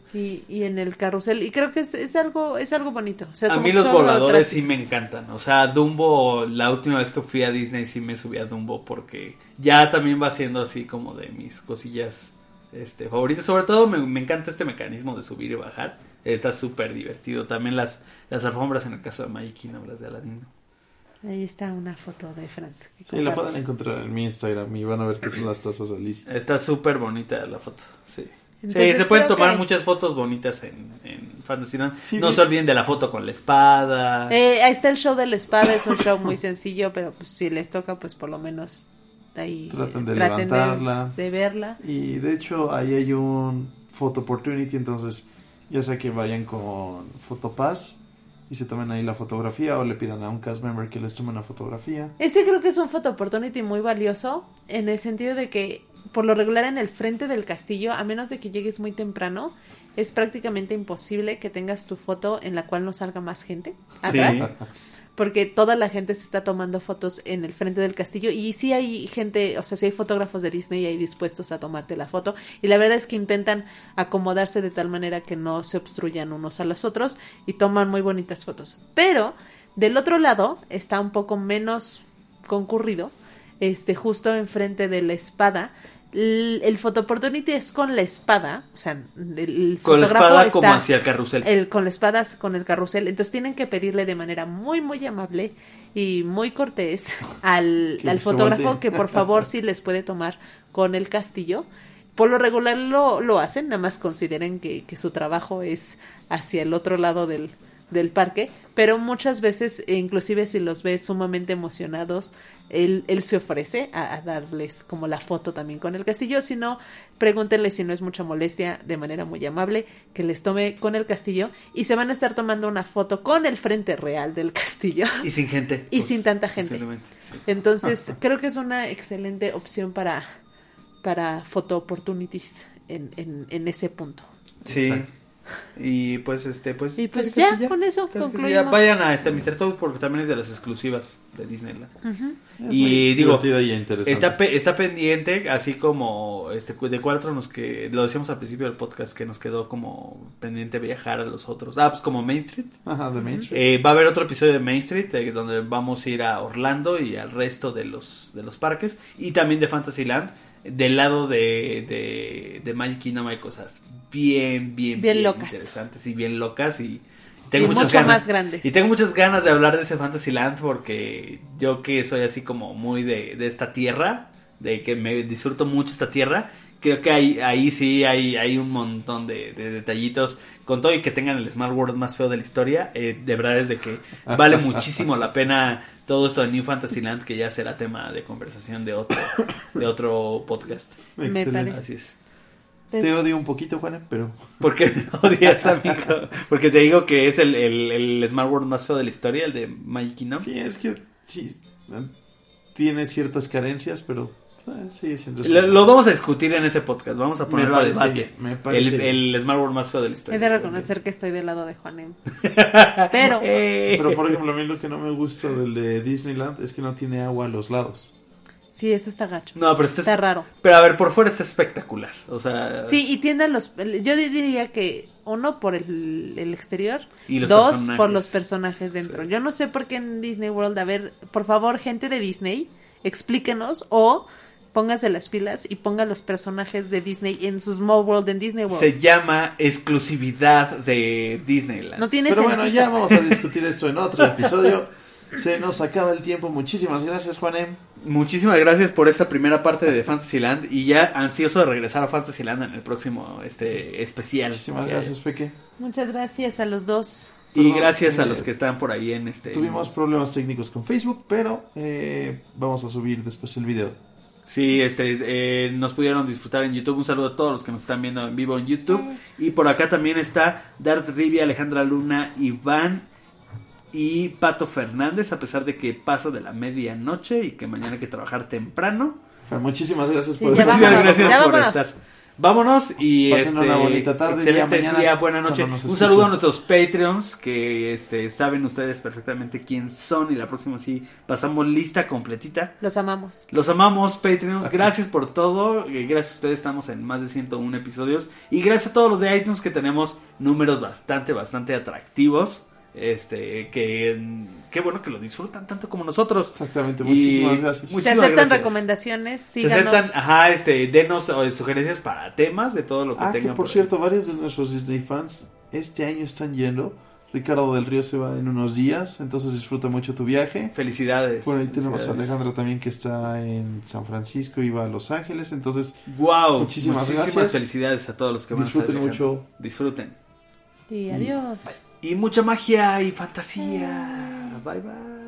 Y en el carrusel, y creo que es algo bonito. O sea, A como mí que los solo voladores atrás- sí me encantan. O sea, Dumbo, la última vez que fui a Disney sí me subí a Dumbo porque ya también va siendo así como de mis cosillas favoritas. Sobre todo me encanta este mecanismo de subir y bajar. Está súper divertido. También las alfombras en el caso de Magic Kingdom, las de Aladdin. Ahí está una foto de Franz. Sí, la pueden encontrar en mi Instagram y van a ver que son las tazas de Alicia. Está súper bonita la foto, sí. Entonces, Sí, se pueden creo tomar que- muchas fotos bonitas en Fantasyland. Sí, no vi- se olviden de la foto con la espada. Ahí está el show de la espada, es un show muy sencillo, pero pues si les toca, pues por lo menos ahí Traten de levantarla. de verla. Y de hecho ahí hay un photo opportunity, entonces ya sea que vayan con Photopass y se tomen ahí la fotografía o le pidan a un cast member que les tome una fotografía. Este creo que es un photo opportunity muy valioso en el sentido de que por lo regular en el frente del castillo, a menos de que llegues muy temprano, es prácticamente imposible que tengas tu foto en la cual no salga más gente atrás. Porque toda la gente se está tomando fotos en el frente del castillo y sí hay gente, o sea, sí hay fotógrafos de Disney ahí dispuestos a tomarte la foto y la verdad es que intentan acomodarse de tal manera que no se obstruyan unos a los otros y toman muy bonitas fotos. Pero del otro lado está un poco menos concurrido, justo enfrente de la espada. El photo opportunity es con la espada, o sea, el Con la fotógrafo espada como está hacia el carrusel. con la espada, con el carrusel, entonces tienen que pedirle de manera muy, muy amable y muy cortés al Que se fotógrafo voltee. que por favor sí les puede tomar con el castillo. Por lo regular lo hacen, nada más consideren que su trabajo es hacia el otro lado del parque, pero muchas veces, inclusive si los ves sumamente emocionados, él se ofrece a darles como la foto también con el castillo. Si no, pregúntenle si no es mucha molestia, de manera muy amable, que les tome con el castillo y se van a estar tomando una foto con el frente real del castillo. Y sin gente. Y sin tanta gente. posiblemente, sí. Entonces, creo que es una excelente opción para photo opportunities en ese punto. Sí. Exacto. Y pues Y pues casi ya, con eso casi que sí, concluimos. ya vayan a Mr. Toad porque también es de las exclusivas de Disneyland. Es Y muy digo, divertida y interesante. está pendiente, así como de cuatro que lo decíamos al principio del podcast que nos quedó como pendiente viajar a los otros. Pues como Main Street. Ajá, de Main Street. Va a haber otro episodio de Main Street donde vamos a ir a Orlando y al resto de los parques y también de Fantasyland. Del lado de Magic Kingdom hay cosas bien locas. interesantes y bien locas y Y tengo muchas mucho ganas más grandes. y tengo muchas ganas de hablar de ese Fantasyland porque yo que soy así como muy de esta tierra, de que me disfruto mucho esta tierra, creo que ahí sí hay un montón de detallitos con todo y que tengan el Smart World más feo de la historia, de verdad es de que vale muchísimo la pena todo esto de New Fantasyland, que ya será tema de conversación de otro podcast. Me Excelente. parece. Así es. Pues, Te odio un poquito, Juana, pero ¿Por qué me odias, amigo? Porque te digo que es el Smart World más feo de la historia, el de Magic Kingdom. sí, es que sí, tiene ciertas carencias, pero Sigue siendo Lo vamos a discutir en ese podcast. Vamos a ponerlo a debate. Me parece. El Smart World más feo de la historia. He de reconocer que estoy del lado de Juanem. Pero Pero por ejemplo, a mí lo que no me gusta del de Disneyland es que no tiene agua a los lados. sí, eso está gacho. No, pero Está raro. Pero a ver, por fuera está espectacular. O sea. Sí, y tienden yo diría que uno por el exterior, Y los dos personajes. por los personajes dentro. Sí. Yo no sé por qué en Disney World, a ver, por favor, gente de Disney, explíquenos o pónganse las pilas y pongan los personajes de Disney en su Small World en Disney World. Se llama exclusividad de Disneyland. No tiene Pero sentido. bueno, ya vamos a discutir esto en otro episodio. Se nos acaba el tiempo. Muchísimas gracias, Juanem. Muchísimas gracias por esta primera parte de Fantasyland y ya ansioso de regresar a Fantasyland en el próximo especial. Muchísimas gracias, Peque. Muchas gracias a los dos. Y gracias a los que están por ahí en Tuvimos problemas técnicos con Facebook, pero vamos a subir después el video. Sí, nos pudieron disfrutar en YouTube. Un saludo a todos los que nos están viendo en vivo en YouTube. Y por acá también está Dart Rivia, Alejandra Luna, Iván y Pato Fernández, a pesar de que pasa de la medianoche y que mañana hay que trabajar temprano. Muchísimas gracias Sí, por ya estar. vámonos, Gracias ya por vámonos. estar. Vámonos y Pasen una bonita tarde, excelente día, día, mañana, buena noche. cuando nos Un escuchen. saludo a nuestros Patreons que saben ustedes perfectamente quién son y la próxima sí pasamos lista completita. Los amamos. Los amamos, Patreons. Gracias por todo. Gracias a ustedes estamos en más de 101 episodios y gracias a todos los de iTunes que tenemos números bastante atractivos. Qué bueno que lo disfrutan tanto como nosotros. Exactamente, Y muchísimas gracias. Se muchísimas aceptan gracias. recomendaciones, Se síganos. aceptan, denos sugerencias para temas de todo lo que Que tengan. por ahí. cierto, varios de nuestros Disney fans este año están yendo. Ricardo del Río se va en unos días, entonces disfruta mucho tu viaje. Felicidades. Bueno, ahí tenemos a Felicidades. Alejandra también que está en San Francisco y va a Los Ángeles, entonces Wow, Muchísimas muchísimas gracias. felicidades a todos los que van a disfruten estar viajando. mucho. Disfruten. Y adiós. Y mucha magia y fantasía. Bye bye.